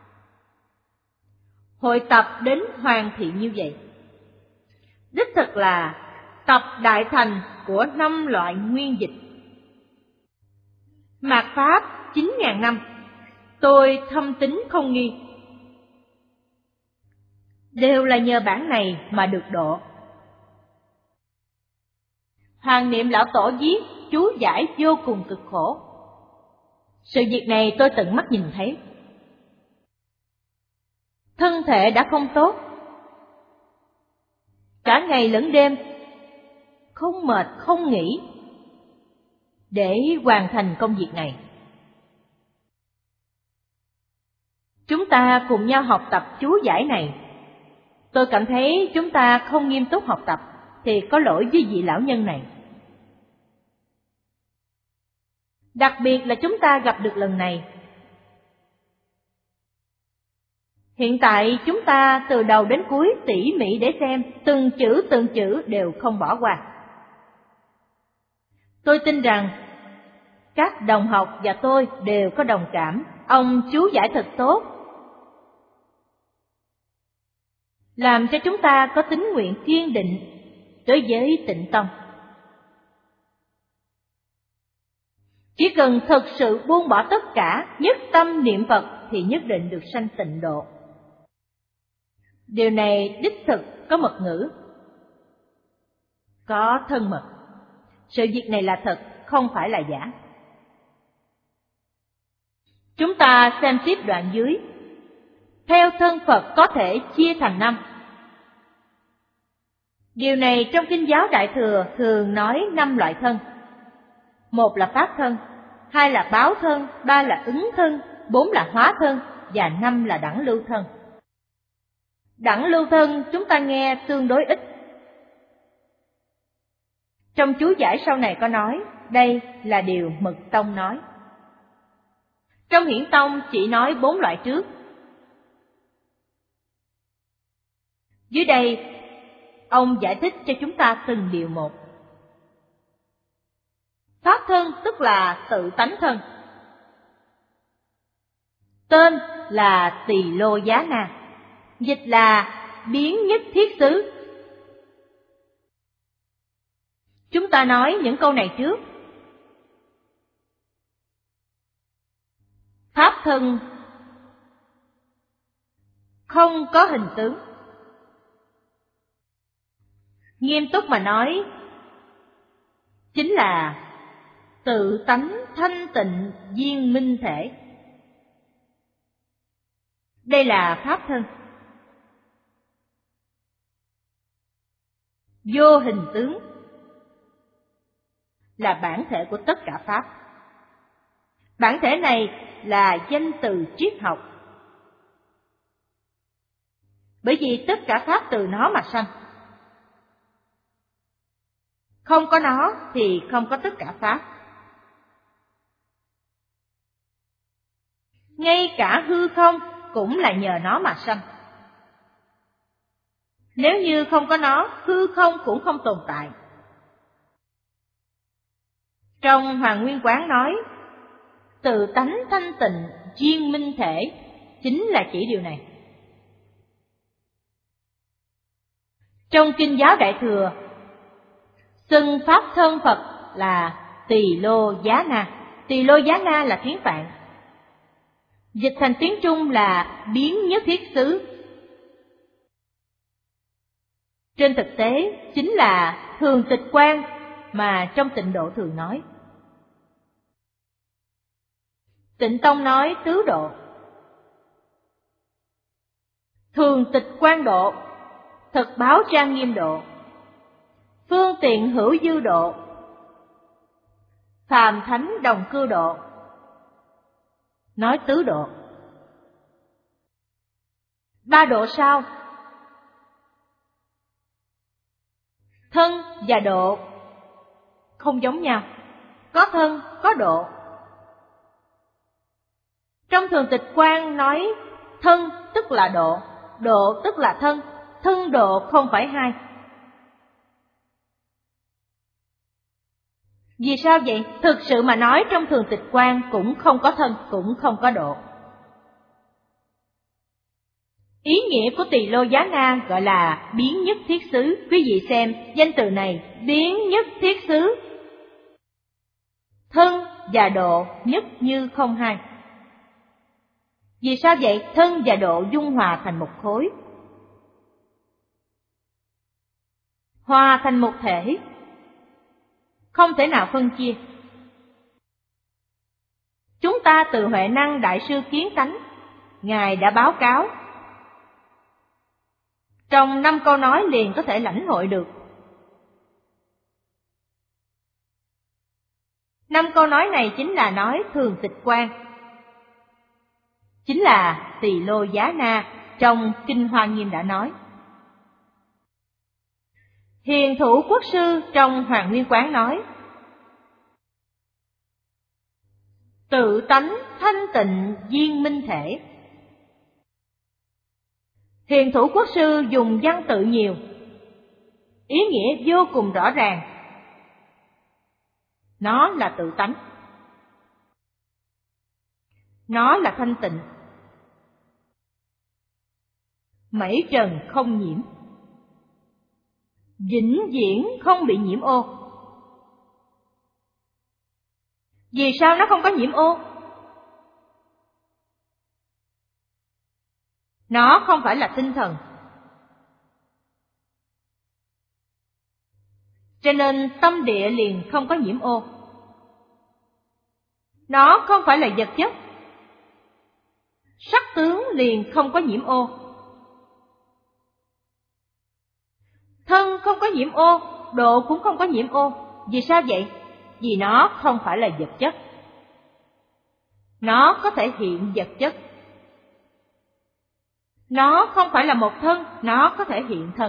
Hội tập đến hoàn thiện như vậy. Đích thực là tập đại thành của năm loại nguyên dịch. Mạt Pháp chín ngàn năm, tôi thâm tín không nghi. Đều là nhờ bản này mà được độ. Hoàng Niệm Lão Tổ viết chú giải vô cùng cực khổ. Sự việc này tôi tận mắt nhìn thấy. Thân thể đã không tốt, cả ngày lẫn đêm, không mệt không nghỉ để hoàn thành công việc này. Chúng ta cùng nhau học tập chú giải này. Tôi cảm thấy chúng ta không nghiêm túc học tập thì có lỗi với vị lão nhân này. Đặc biệt là chúng ta gặp được lần này. Hiện tại chúng ta từ đầu đến cuối tỉ mỉ để xem, từng chữ từng chữ đều không bỏ qua. Tôi tin rằng các đồng học và tôi đều có đồng cảm. Ông chú giải thật tốt, làm cho chúng ta có tín nguyện kiên định đối với Tịnh Tông. Chỉ cần thực sự buông bỏ tất cả, nhất tâm niệm Phật thì nhất định được sanh tịnh độ. Điều này đích thực có mật ngữ, có thân mật. Sự việc này là thật, không phải là giả. Chúng ta xem tiếp đoạn dưới. Theo thân Phật có thể chia thành năm. Điều này trong Kinh giáo Đại Thừa thường nói năm loại thân. Một là pháp thân, hai là báo thân, ba là ứng thân, bốn là hóa thân và năm là đẳng lưu thân. Đẳng lưu thân chúng ta nghe tương đối ít. Trong chú giải sau này có nói, đây là điều Mật Tông nói. Trong Hiển Tông chỉ nói bốn loại trước. Dưới đây, ông giải thích cho chúng ta từng điều một. Pháp thân tức là tự tánh thân. Tên là Tỳ Lô Giá Na, dịch là biến nhất thiết xứ. Chúng ta nói những câu này trước. Pháp thân không có hình tướng. Nghiêm túc mà nói, chính là tự tánh thanh tịnh viên minh thể. Đây là pháp thân. Vô hình tướng là bản thể của tất cả pháp. Bản thể này là danh từ triết học. Bởi vì tất cả pháp từ nó mà sanh. Không có nó thì không có tất cả pháp. Ngay cả hư không cũng là nhờ nó mà sanh. Nếu như không có nó, hư không cũng không tồn tại. Trong Hoàng Nguyên Quán nói, tự tánh thanh tịnh duyên minh thể, chính là chỉ điều này. Trong Kinh Giáo Đại Thừa, xưng pháp thân Phật là Tỳ Lô Giá Na. Tỳ Lô Giá Na là tiếng Phạn, dịch thành tiếng Trung là biến nhất thiết xứ. Trên thực tế chính là thường tịch quan mà trong Tịnh Độ thường nói. Tịnh Tông nói tứ độ: thường tịch quan độ, thực báo trang nghiêm độ, phương tiện hữu dư độ, phàm thánh đồng cư độ. Nói tứ độ. Ba độ sao? Thân và độ không giống nhau. Có thân, có độ. Trong thường tịch quan nói thân tức là độ, độ tức là thân, thân độ không phải hai. Vì sao vậy? Thực sự mà nói trong thường tịch quan cũng không có thân, cũng không có độ. Ý nghĩa của Tỳ Lô Giá Na gọi là biến nhất thiết xứ. Quý vị xem danh từ này, biến nhất thiết xứ. Thân và độ nhất như không hai. Vì sao vậy? Thân và độ dung hòa thành một khối, hòa thành một thể, không thể nào phân chia. Chúng ta từ Huệ Năng Đại sư Kiến Tánh, Ngài đã báo cáo. Trong năm câu nói liền có thể lãnh hội được. Năm câu nói này chính là nói thường tịch quan, chính là Tỳ Lô Giá Na trong Kinh Hoa Nghiêm đã nói. Hiền Thủ Quốc Sư trong Hoàng Nguyên Quán nói, tự tánh thanh tịnh viên minh thể. Hiền Thủ Quốc Sư dùng văn tự nhiều, ý nghĩa vô cùng rõ ràng. Nó là tự tánh, nó là thanh tịnh, mảy trần không nhiễm, vĩnh viễn không bị nhiễm ô. Vì sao nó không có nhiễm ô? Nó không phải là tinh thần, cho nên tâm địa liền không có nhiễm ô. Nó không phải là vật chất, sắc tướng liền không có nhiễm ô. Thân không có nhiễm ô, độ cũng không có nhiễm ô. Vì sao vậy? Vì nó không phải là vật chất. Nó có thể hiện vật chất. Nó không phải là một thân, nó có thể hiện thân.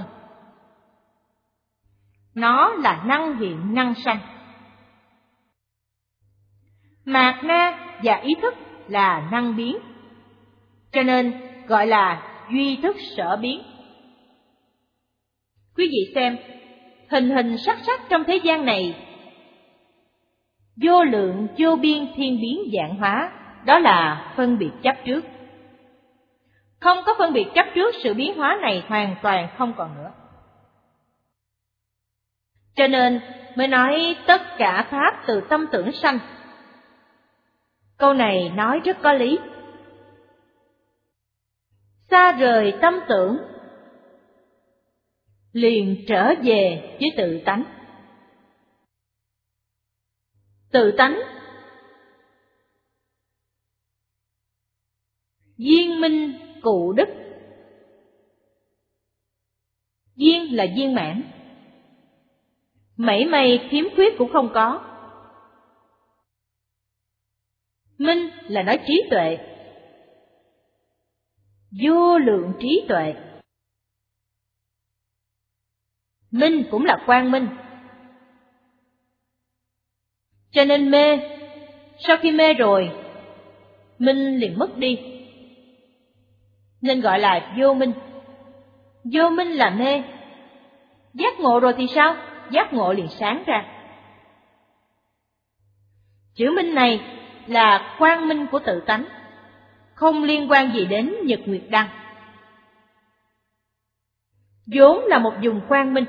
Nó là năng hiện năng sanh. Mạt na và ý thức là năng biến, cho nên gọi là duy thức sở biến. Quý vị xem, hình hình sắc sắc trong thế gian này, vô lượng vô biên thiên biến vạn hóa, đó là phân biệt chấp trước. Không có phân biệt chấp trước, sự biến hóa này hoàn toàn không còn nữa. Cho nên mới nói tất cả pháp từ tâm tưởng sanh. Câu này nói rất có lý. Xa rời tâm tưởng, liền trở về với tự tánh. Tự tánh viên minh cụ đức. Viên là viên mãn, mảy may khiếm khuyết cũng không có. Minh là nói trí tuệ, vô lượng trí tuệ. Minh cũng là quang minh. Cho nên mê, sau khi mê rồi, minh liền mất đi, nên gọi là vô minh. Vô minh là mê. Giác ngộ rồi thì sao? Giác ngộ liền sáng ra. Chữ minh này là quang minh của tự tánh, không liên quan gì đến nhật nguyệt đăng. Vốn là một vùng quang minh.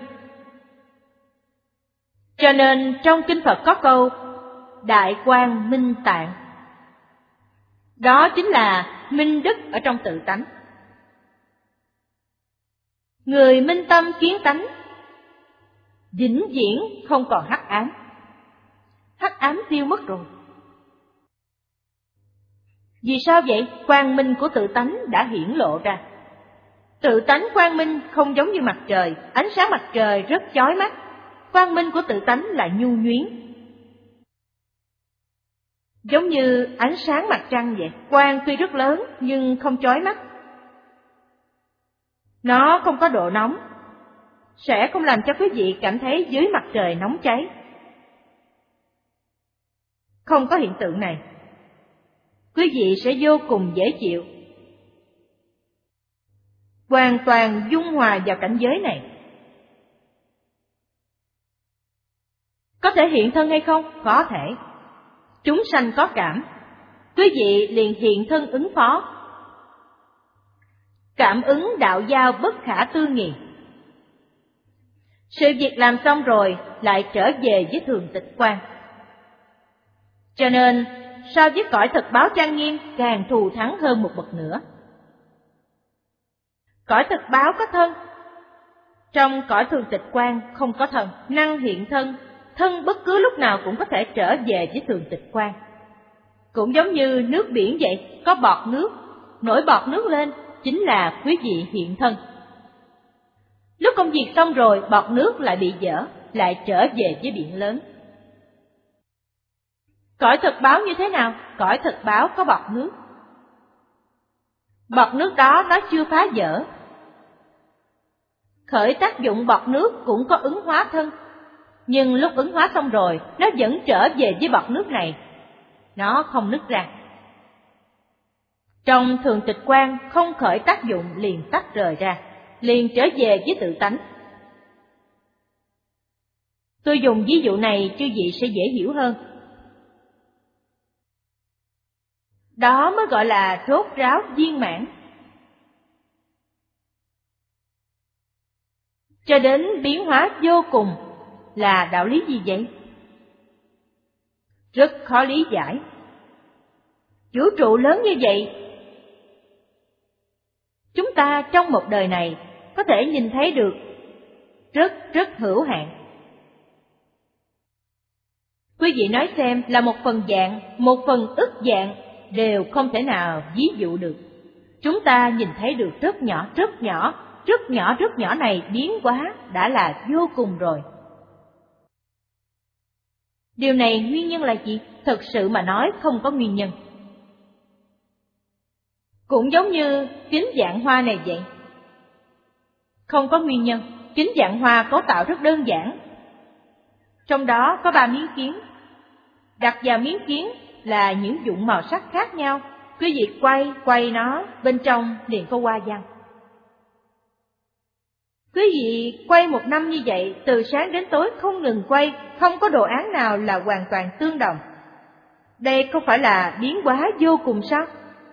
Cho nên trong kinh Phật có câu đại quang minh tạng. Đó chính là minh đức ở trong tự tánh. Người minh tâm kiến tánh, vĩnh viễn không còn hắc ám. Hắc ám tiêu mất rồi. Vì sao vậy? Quang minh của tự tánh đã hiển lộ ra. Tự tánh quang minh không giống như mặt trời, ánh sáng mặt trời rất chói mắt. Quang minh của tự tánh là nhu nhuyến, giống như ánh sáng mặt trăng vậy. Quang tuy rất lớn nhưng không chói mắt. Nó không có độ nóng, sẽ không làm cho quý vị cảm thấy dưới mặt trời nóng cháy. Không có hiện tượng này, quý vị sẽ vô cùng dễ chịu, hoàn toàn dung hòa vào cảnh giới này. Có thể hiện thân hay không? Có thể. Chúng sanh có cảm, quý vị liền hiện thân ứng phó. Cảm ứng đạo giao bất khả tư nghị. Sự việc làm xong rồi lại trở về với thường tịch quan. Cho nên so với cõi thực báo trang nghiêm càng thù thắng hơn một bậc nữa. Cõi thực báo có thân, trong cõi thường tịch quan không có thân, năng hiện thân. Thân bất cứ lúc nào cũng có thể trở về với thường tịch quan. Cũng giống như nước biển vậy, có bọt nước, nổi bọt nước lên chính là quý vị hiện thân. Lúc công việc xong rồi, bọt nước lại bị dỡ, lại trở về với biển lớn. Cõi thực báo như thế nào? Cõi thực báo có bọt nước. Bọt nước đó nó chưa phá vỡ. Khởi tác dụng bọt nước cũng có ứng hóa thân. Nhưng lúc ứng hóa xong rồi, nó vẫn trở về với bọt nước này. Nó không nứt ra. Trong thường tịch quan không khởi tác dụng liền tách rời ra, liền trở về với tự tánh. Tôi dùng ví dụ này chư vị sẽ dễ hiểu hơn. Đó mới gọi là rốt ráo viên mãn. Cho đến biến hóa vô cùng là đạo lý gì vậy? Rất khó lý giải. Vũ trụ lớn như vậy, chúng ta trong một đời này có thể nhìn thấy được rất rất hữu hạn. Quý vị nói xem, là một phần vạn, một phần ức vạn đều không thể nào ví dụ được. Chúng ta nhìn thấy được rất nhỏ, rất nhỏ, rất nhỏ, rất nhỏ này biến hóa đã là vô cùng rồi. Điều này nguyên nhân là gì? Thực sự mà nói không có nguyên nhân. Cũng giống như kính vạn hoa này vậy. Không có nguyên nhân. Kính vạn hoa cấu tạo rất đơn giản. Trong đó có ba miếng kiến. Đặt vào miếng kiến là những dụng màu sắc khác nhau. Quý vị quay, quay nó, bên trong liền có hoa văn. Quý vị quay một năm như vậy, từ sáng đến tối không ngừng quay, không có đồ án nào là hoàn toàn tương đồng. Đây không phải là biến hóa vô cùng sao?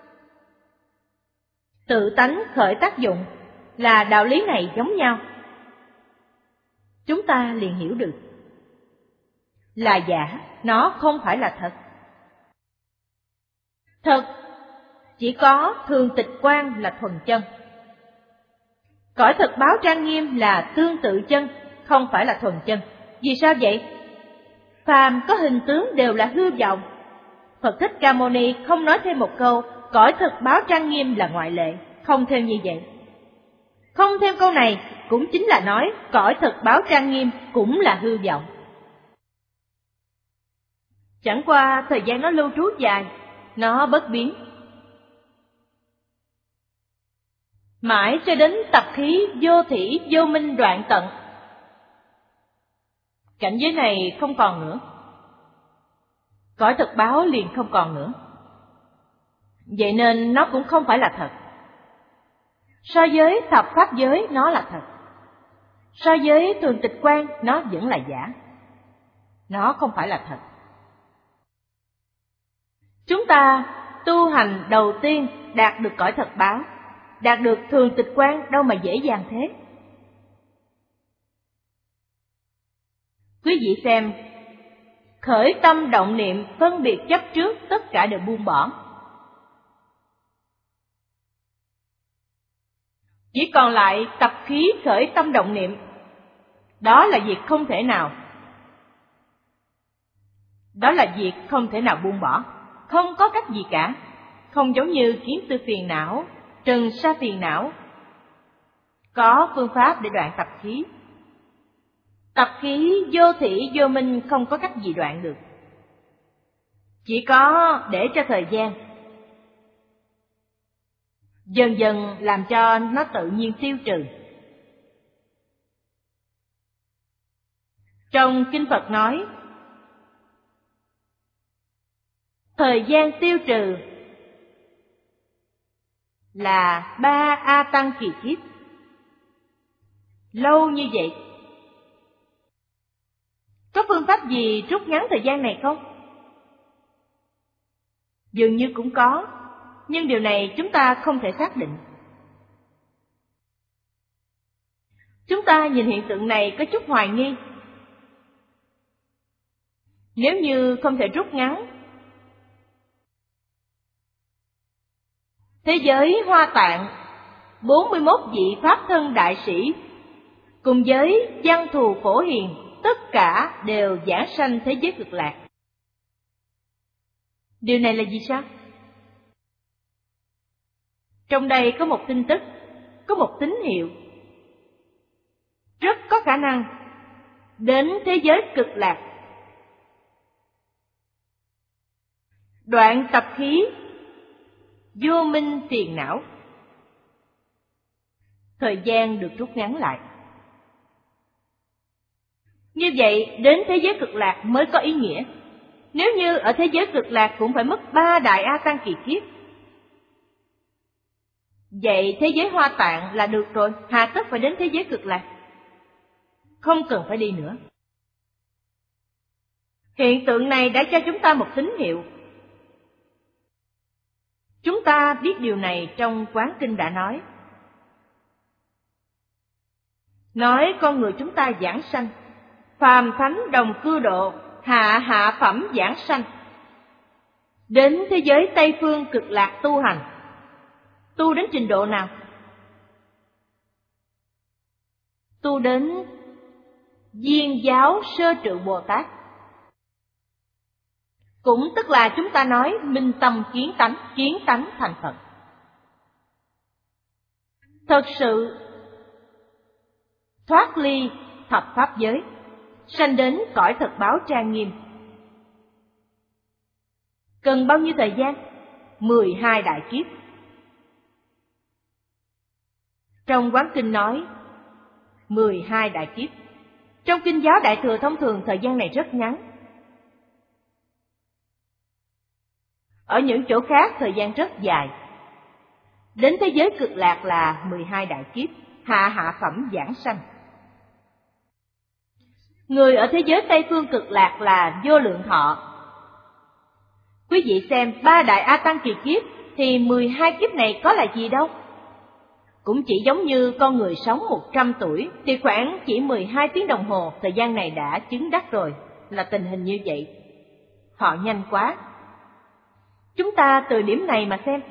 Tự tánh khởi tác dụng, là đạo lý này giống nhau. Chúng ta liền hiểu được. Là giả, nó không phải là thật. Thật, chỉ có thường tịch quan là thuần chân. Cõi thực báo trang nghiêm là tương tự chân, không phải là thuần chân. Vì sao vậy? Phàm có hình tướng đều là hư vọng. Phật Thích Ca Mâu Ni không nói thêm một câu, cõi thực báo trang nghiêm là ngoại lệ, không thêm như vậy. Không thêm câu này cũng chính là nói cõi thực báo trang nghiêm cũng là hư vọng. Chẳng qua thời gian nó lưu trú dài, nó bất biến. Mãi cho đến tập khí vô thỉ vô minh đoạn tận, cảnh giới này không còn nữa, cõi thực báo liền không còn nữa. Vậy nên nó cũng không phải là thật. So với thập pháp giới nó là thật, so với thường tịch quan nó vẫn là giả. Nó không phải là thật. Chúng ta tu hành đầu tiên đạt được cõi thật báo, đạt được thường tịch quan đâu mà dễ dàng thế. Quý vị xem, khởi tâm động niệm phân biệt chấp trước tất cả đều buông bỏ. Chỉ còn lại tập khí khởi tâm động niệm. Đó là việc không thể nào. Đó là việc không thể nào buông bỏ. Không có cách gì cả. Không giống như kiến tư phiền não, trần sa phiền não. Có phương pháp để đoạn tập khí. Tập khí vô thỉ vô minh không có cách gì đoạn được. Chỉ có để cho thời gian dần dần làm cho nó tự nhiên tiêu trừ. Trong Kinh Phật nói, thời gian tiêu trừ là ba A Tăng kỳ kiếp. Lâu như vậy, có phương pháp gì rút ngắn thời gian này không? Dường như cũng có, nhưng điều này chúng ta không thể xác định. Chúng ta nhìn hiện tượng này có chút hoài nghi. Nếu như không thể rút ngắn, thế giới Hoa Tạng, bốn mươi mốt vị Pháp thân đại sĩ, cùng với văn thù phổ hiền, tất cả đều giảng sanh thế giới cực lạc. Điều này là gì sao? Trong đây có một tin tức, có một tín hiệu. Rất có khả năng đến thế giới cực lạc, đoạn tập khí vô minh phiền não, thời gian được rút ngắn lại. Như vậy đến thế giới cực lạc mới có ý nghĩa. Nếu như ở thế giới cực lạc cũng phải mất ba đại A Tăng kỳ kiếp, vậy thế giới Hoa Tạng là được rồi, hà tất phải đến thế giới cực lạc, không cần phải đi nữa. Hiện tượng này đã cho chúng ta một tín hiệu. Chúng ta biết điều này trong Quán Kinh đã nói. Nói con người chúng ta giảng sanh, phàm thánh đồng cư độ, hạ hạ phẩm giảng sanh, đến thế giới Tây Phương cực lạc tu hành. Tu đến trình độ nào? Tu đến Viên giáo sơ trụ Bồ Tát. Cũng tức là chúng ta nói minh tâm kiến tánh, kiến tánh thành Phật. Thật sự thoát ly thập pháp giới, sanh đến cõi thật báo trang nghiêm. Cần bao nhiêu thời gian? mười hai đại kiếp. Trong Quán Kinh nói mười hai đại kiếp. Trong Kinh giáo Đại Thừa thông thường thời gian này rất ngắn. Ở những chỗ khác thời gian rất dài. Đến thế giới cực lạc là mười hai đại kiếp, hạ hạ phẩm giảng sanh. Người ở thế giới Tây phương cực lạc là vô lượng thọ. Quý vị xem ba đại A Tăng kỳ kiếp thì mười hai kiếp này có là gì đâu. Cũng chỉ giống như con người sống một trăm tuổi thì khoảng chỉ mười hai tiếng đồng hồ thời gian này đã chứng đắc rồi, là tình hình như vậy. Họ nhanh quá. Chúng ta từ điểm này mà xem.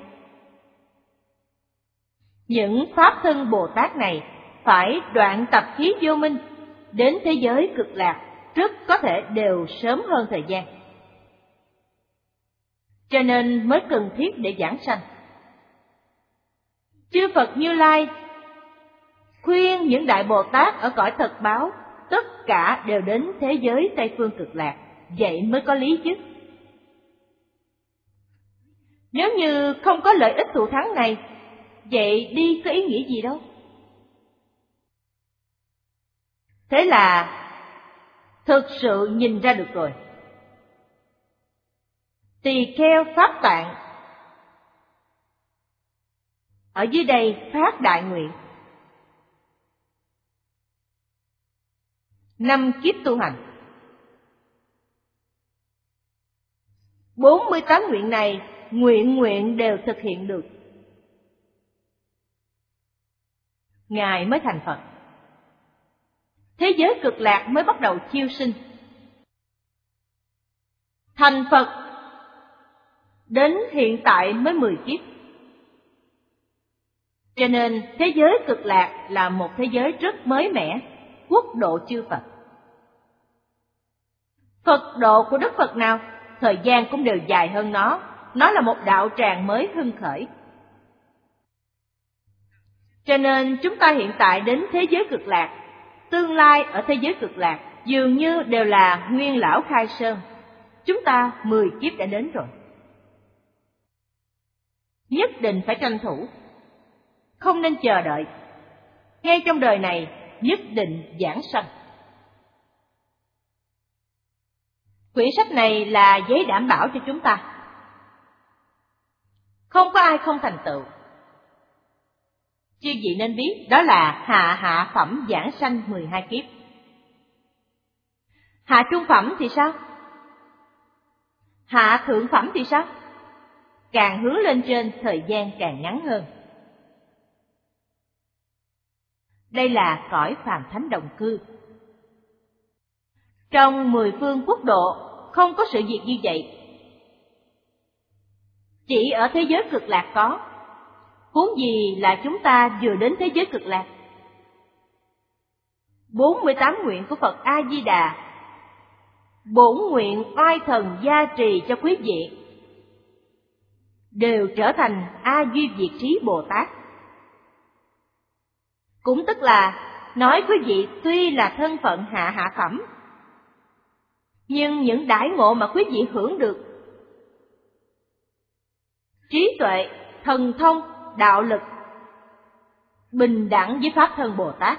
Những Pháp thân Bồ Tát này phải đoạn tập khí vô minh, đến thế giới cực lạc rất có thể đều sớm hơn thời gian. Cho nên mới cần thiết để giảng sanh. Chư Phật Như Lai khuyên những Đại Bồ Tát ở cõi thật báo tất cả đều đến thế giới Tây phương cực lạc, vậy mới có lý chứ. Nếu như không có lợi ích thù thắng này, vậy đi có ý nghĩa gì đâu. Thế là thực sự nhìn ra được rồi. Tỳ kheo Pháp Tạng ở dưới đây phát đại nguyện. Năm kiếp tu hành. bốn mươi tám nguyện này nguyện nguyện đều thực hiện được. Ngài mới thành Phật. Thế giới cực lạc mới bắt đầu chiêu sinh. Thành Phật đến hiện tại mới mười kiếp. Cho nên thế giới cực lạc là một thế giới rất mới mẻ, quốc độ chư Phật. Phật độ của Đức Phật nào, thời gian cũng đều dài hơn nó, nó là một đạo tràng mới hưng khởi. Cho nên chúng ta hiện tại đến thế giới cực lạc, tương lai ở thế giới cực lạc dường như đều là nguyên lão khai sơn. Chúng ta mười kiếp đã đến rồi. Nhất định phải tranh thủ, không nên chờ đợi. Ngay trong đời này nhất định giảng sanh. Quyển sách này là giấy đảm bảo cho chúng ta. Không có ai không thành tựu. Chư vị nên biết đó là hạ hạ phẩm giảng sanh mười hai kiếp. Hạ trung phẩm thì sao? Hạ thượng phẩm thì sao? Càng hướng lên trên thời gian càng ngắn hơn. Đây là cõi phàm thánh đồng cư. Trong mười phương quốc độ không có sự việc như vậy. Chỉ ở thế giới cực lạc có. Huống gì là chúng ta vừa đến thế giới cực lạc. bốn mươi tám nguyện của Phật A-di-đà, bổn nguyện oai thần gia trì cho quý vị, đều trở thành A-duy Diệt Trí Bồ Tát. Cũng tức là nói quý vị tuy là thân phận hạ hạ phẩm, nhưng những đãi ngộ mà quý vị hưởng được, trí tuệ, thần thông, đạo lực, bình đẳng với Pháp thân Bồ Tát.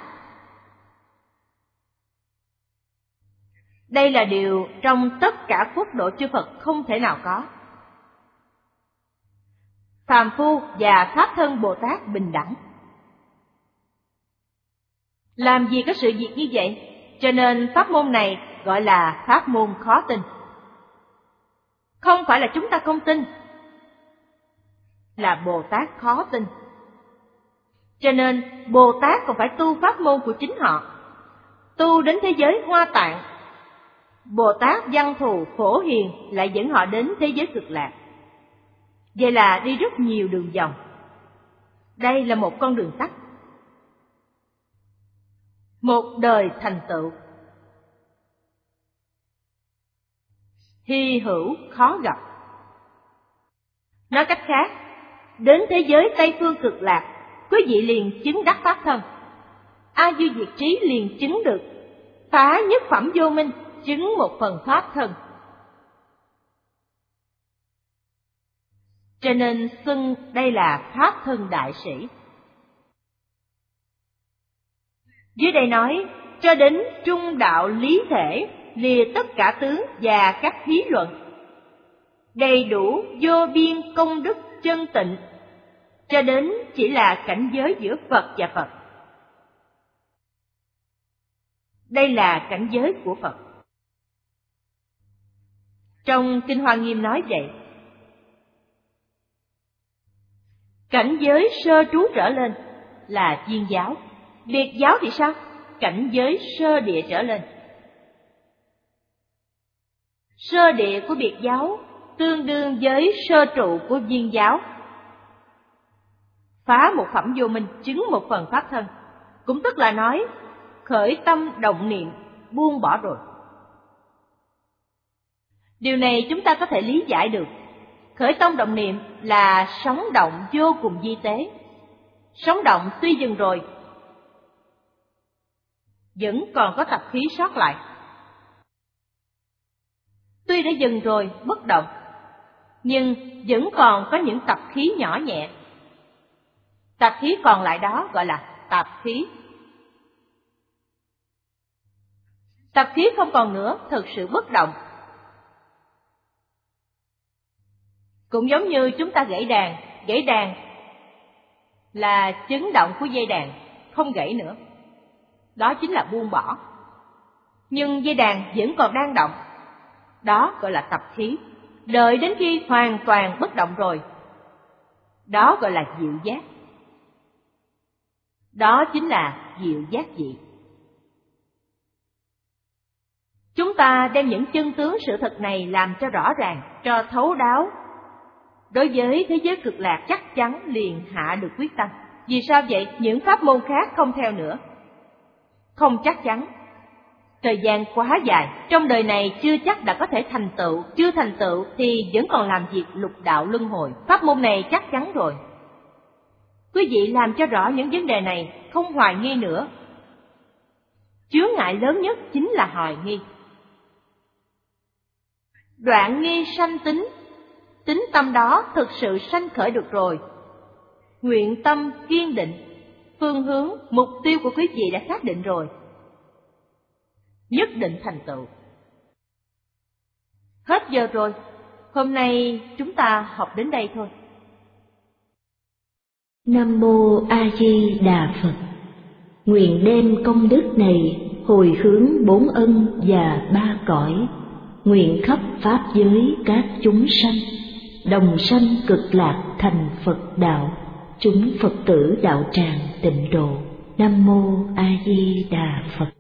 Đây là điều trong tất cả quốc độ chư Phật không thể nào có. Phàm phu và Pháp thân Bồ Tát bình đẳng. Làm gì có sự việc như vậy? Cho nên pháp môn này gọi là pháp môn khó tin. Không phải là chúng ta không tin, là Bồ Tát khó tin. Cho nên Bồ Tát còn phải tu pháp môn của chính họ. Tu đến thế giới Hoa Tạng, Bồ Tát Văn Thù Phổ Hiền lại dẫn họ đến thế giới cực lạc. Vậy là đi rất nhiều đường vòng. Đây là một con đường tắt, một đời thành tựu. Hy hữu khó gặp. Nói cách khác, đến thế giới Tây phương cực lạc, quý vị liền chứng đắc pháp thân. A-duy Diệt Trí liền chứng được. Phá nhất phẩm vô minh, chứng một phần pháp thân. Cho nên xưng đây là pháp thân đại sĩ. Dưới đây nói, cho đến trung đạo lý thể, lìa tất cả tướng và các thí luận. đầy đủ vô biên công đức chân tịnh, cho đến chỉ là cảnh giới giữa Phật và Phật. Đây là cảnh giới của Phật. Trong Kinh Hoa Nghiêm nói vậy. Cảnh giới sơ trú trở lên là viên giáo. Biệt giáo thì sao? Cảnh giới sơ địa trở lên. Sơ địa của biệt giáo tương đương với sơ trụ của viên giáo. Phá một phẩm vô minh, chứng một phần pháp thân, cũng tức là nói khởi tâm động niệm, buông bỏ rồi. Điều này chúng ta có thể lý giải được. Khởi tâm động niệm là sống động vô cùng vi tế. Sống động tuy dừng rồi, vẫn còn có tập khí sót lại. Tuy đã dừng rồi, bất động, nhưng vẫn còn có những tập khí nhỏ nhẹ. Tập khí còn lại đó gọi là tạp khí. Tập khí không còn nữa, thực sự bất động. Cũng giống như chúng ta gãy đàn, gãy đàn là chấn động của dây đàn, không gãy nữa. Đó chính là buông bỏ. Nhưng dây đàn vẫn còn đang động. Đó gọi là tập khí. Đợi đến khi hoàn toàn bất động rồi, đó gọi là diệu giác. Đó chính là diệu giác dị. Chúng ta đem những chân tướng sự thật này làm cho rõ ràng, cho thấu đáo. Đối với thế giới cực lạc chắc chắn liền hạ được quyết tâm. Vì sao vậy? Những pháp môn khác không theo nữa. Không chắc chắn. Thời gian quá dài, trong đời này chưa chắc đã có thể thành tựu, chưa thành tựu thì vẫn còn làm việc lục đạo luân hồi. Pháp môn này chắc chắn rồi. Quý vị làm cho rõ những vấn đề này, không hoài nghi nữa. Chướng ngại lớn nhất chính là hoài nghi. Đoạn nghi sanh tính, tính tâm đó thực sự sanh khởi được rồi. Nguyện tâm kiên định, phương hướng, mục tiêu của quý vị đã xác định rồi. Nhất định thành tựu. Hết giờ rồi, hôm nay chúng ta học đến đây thôi. Nam Mô A Di Đà Phật. Nguyện đem công đức này hồi hướng bốn ân và ba cõi, nguyện khắp pháp giới các chúng sanh đồng sanh cực lạc thành Phật đạo, chúng Phật tử đạo tràng tịnh độ. Nam Mô A Di Đà Phật.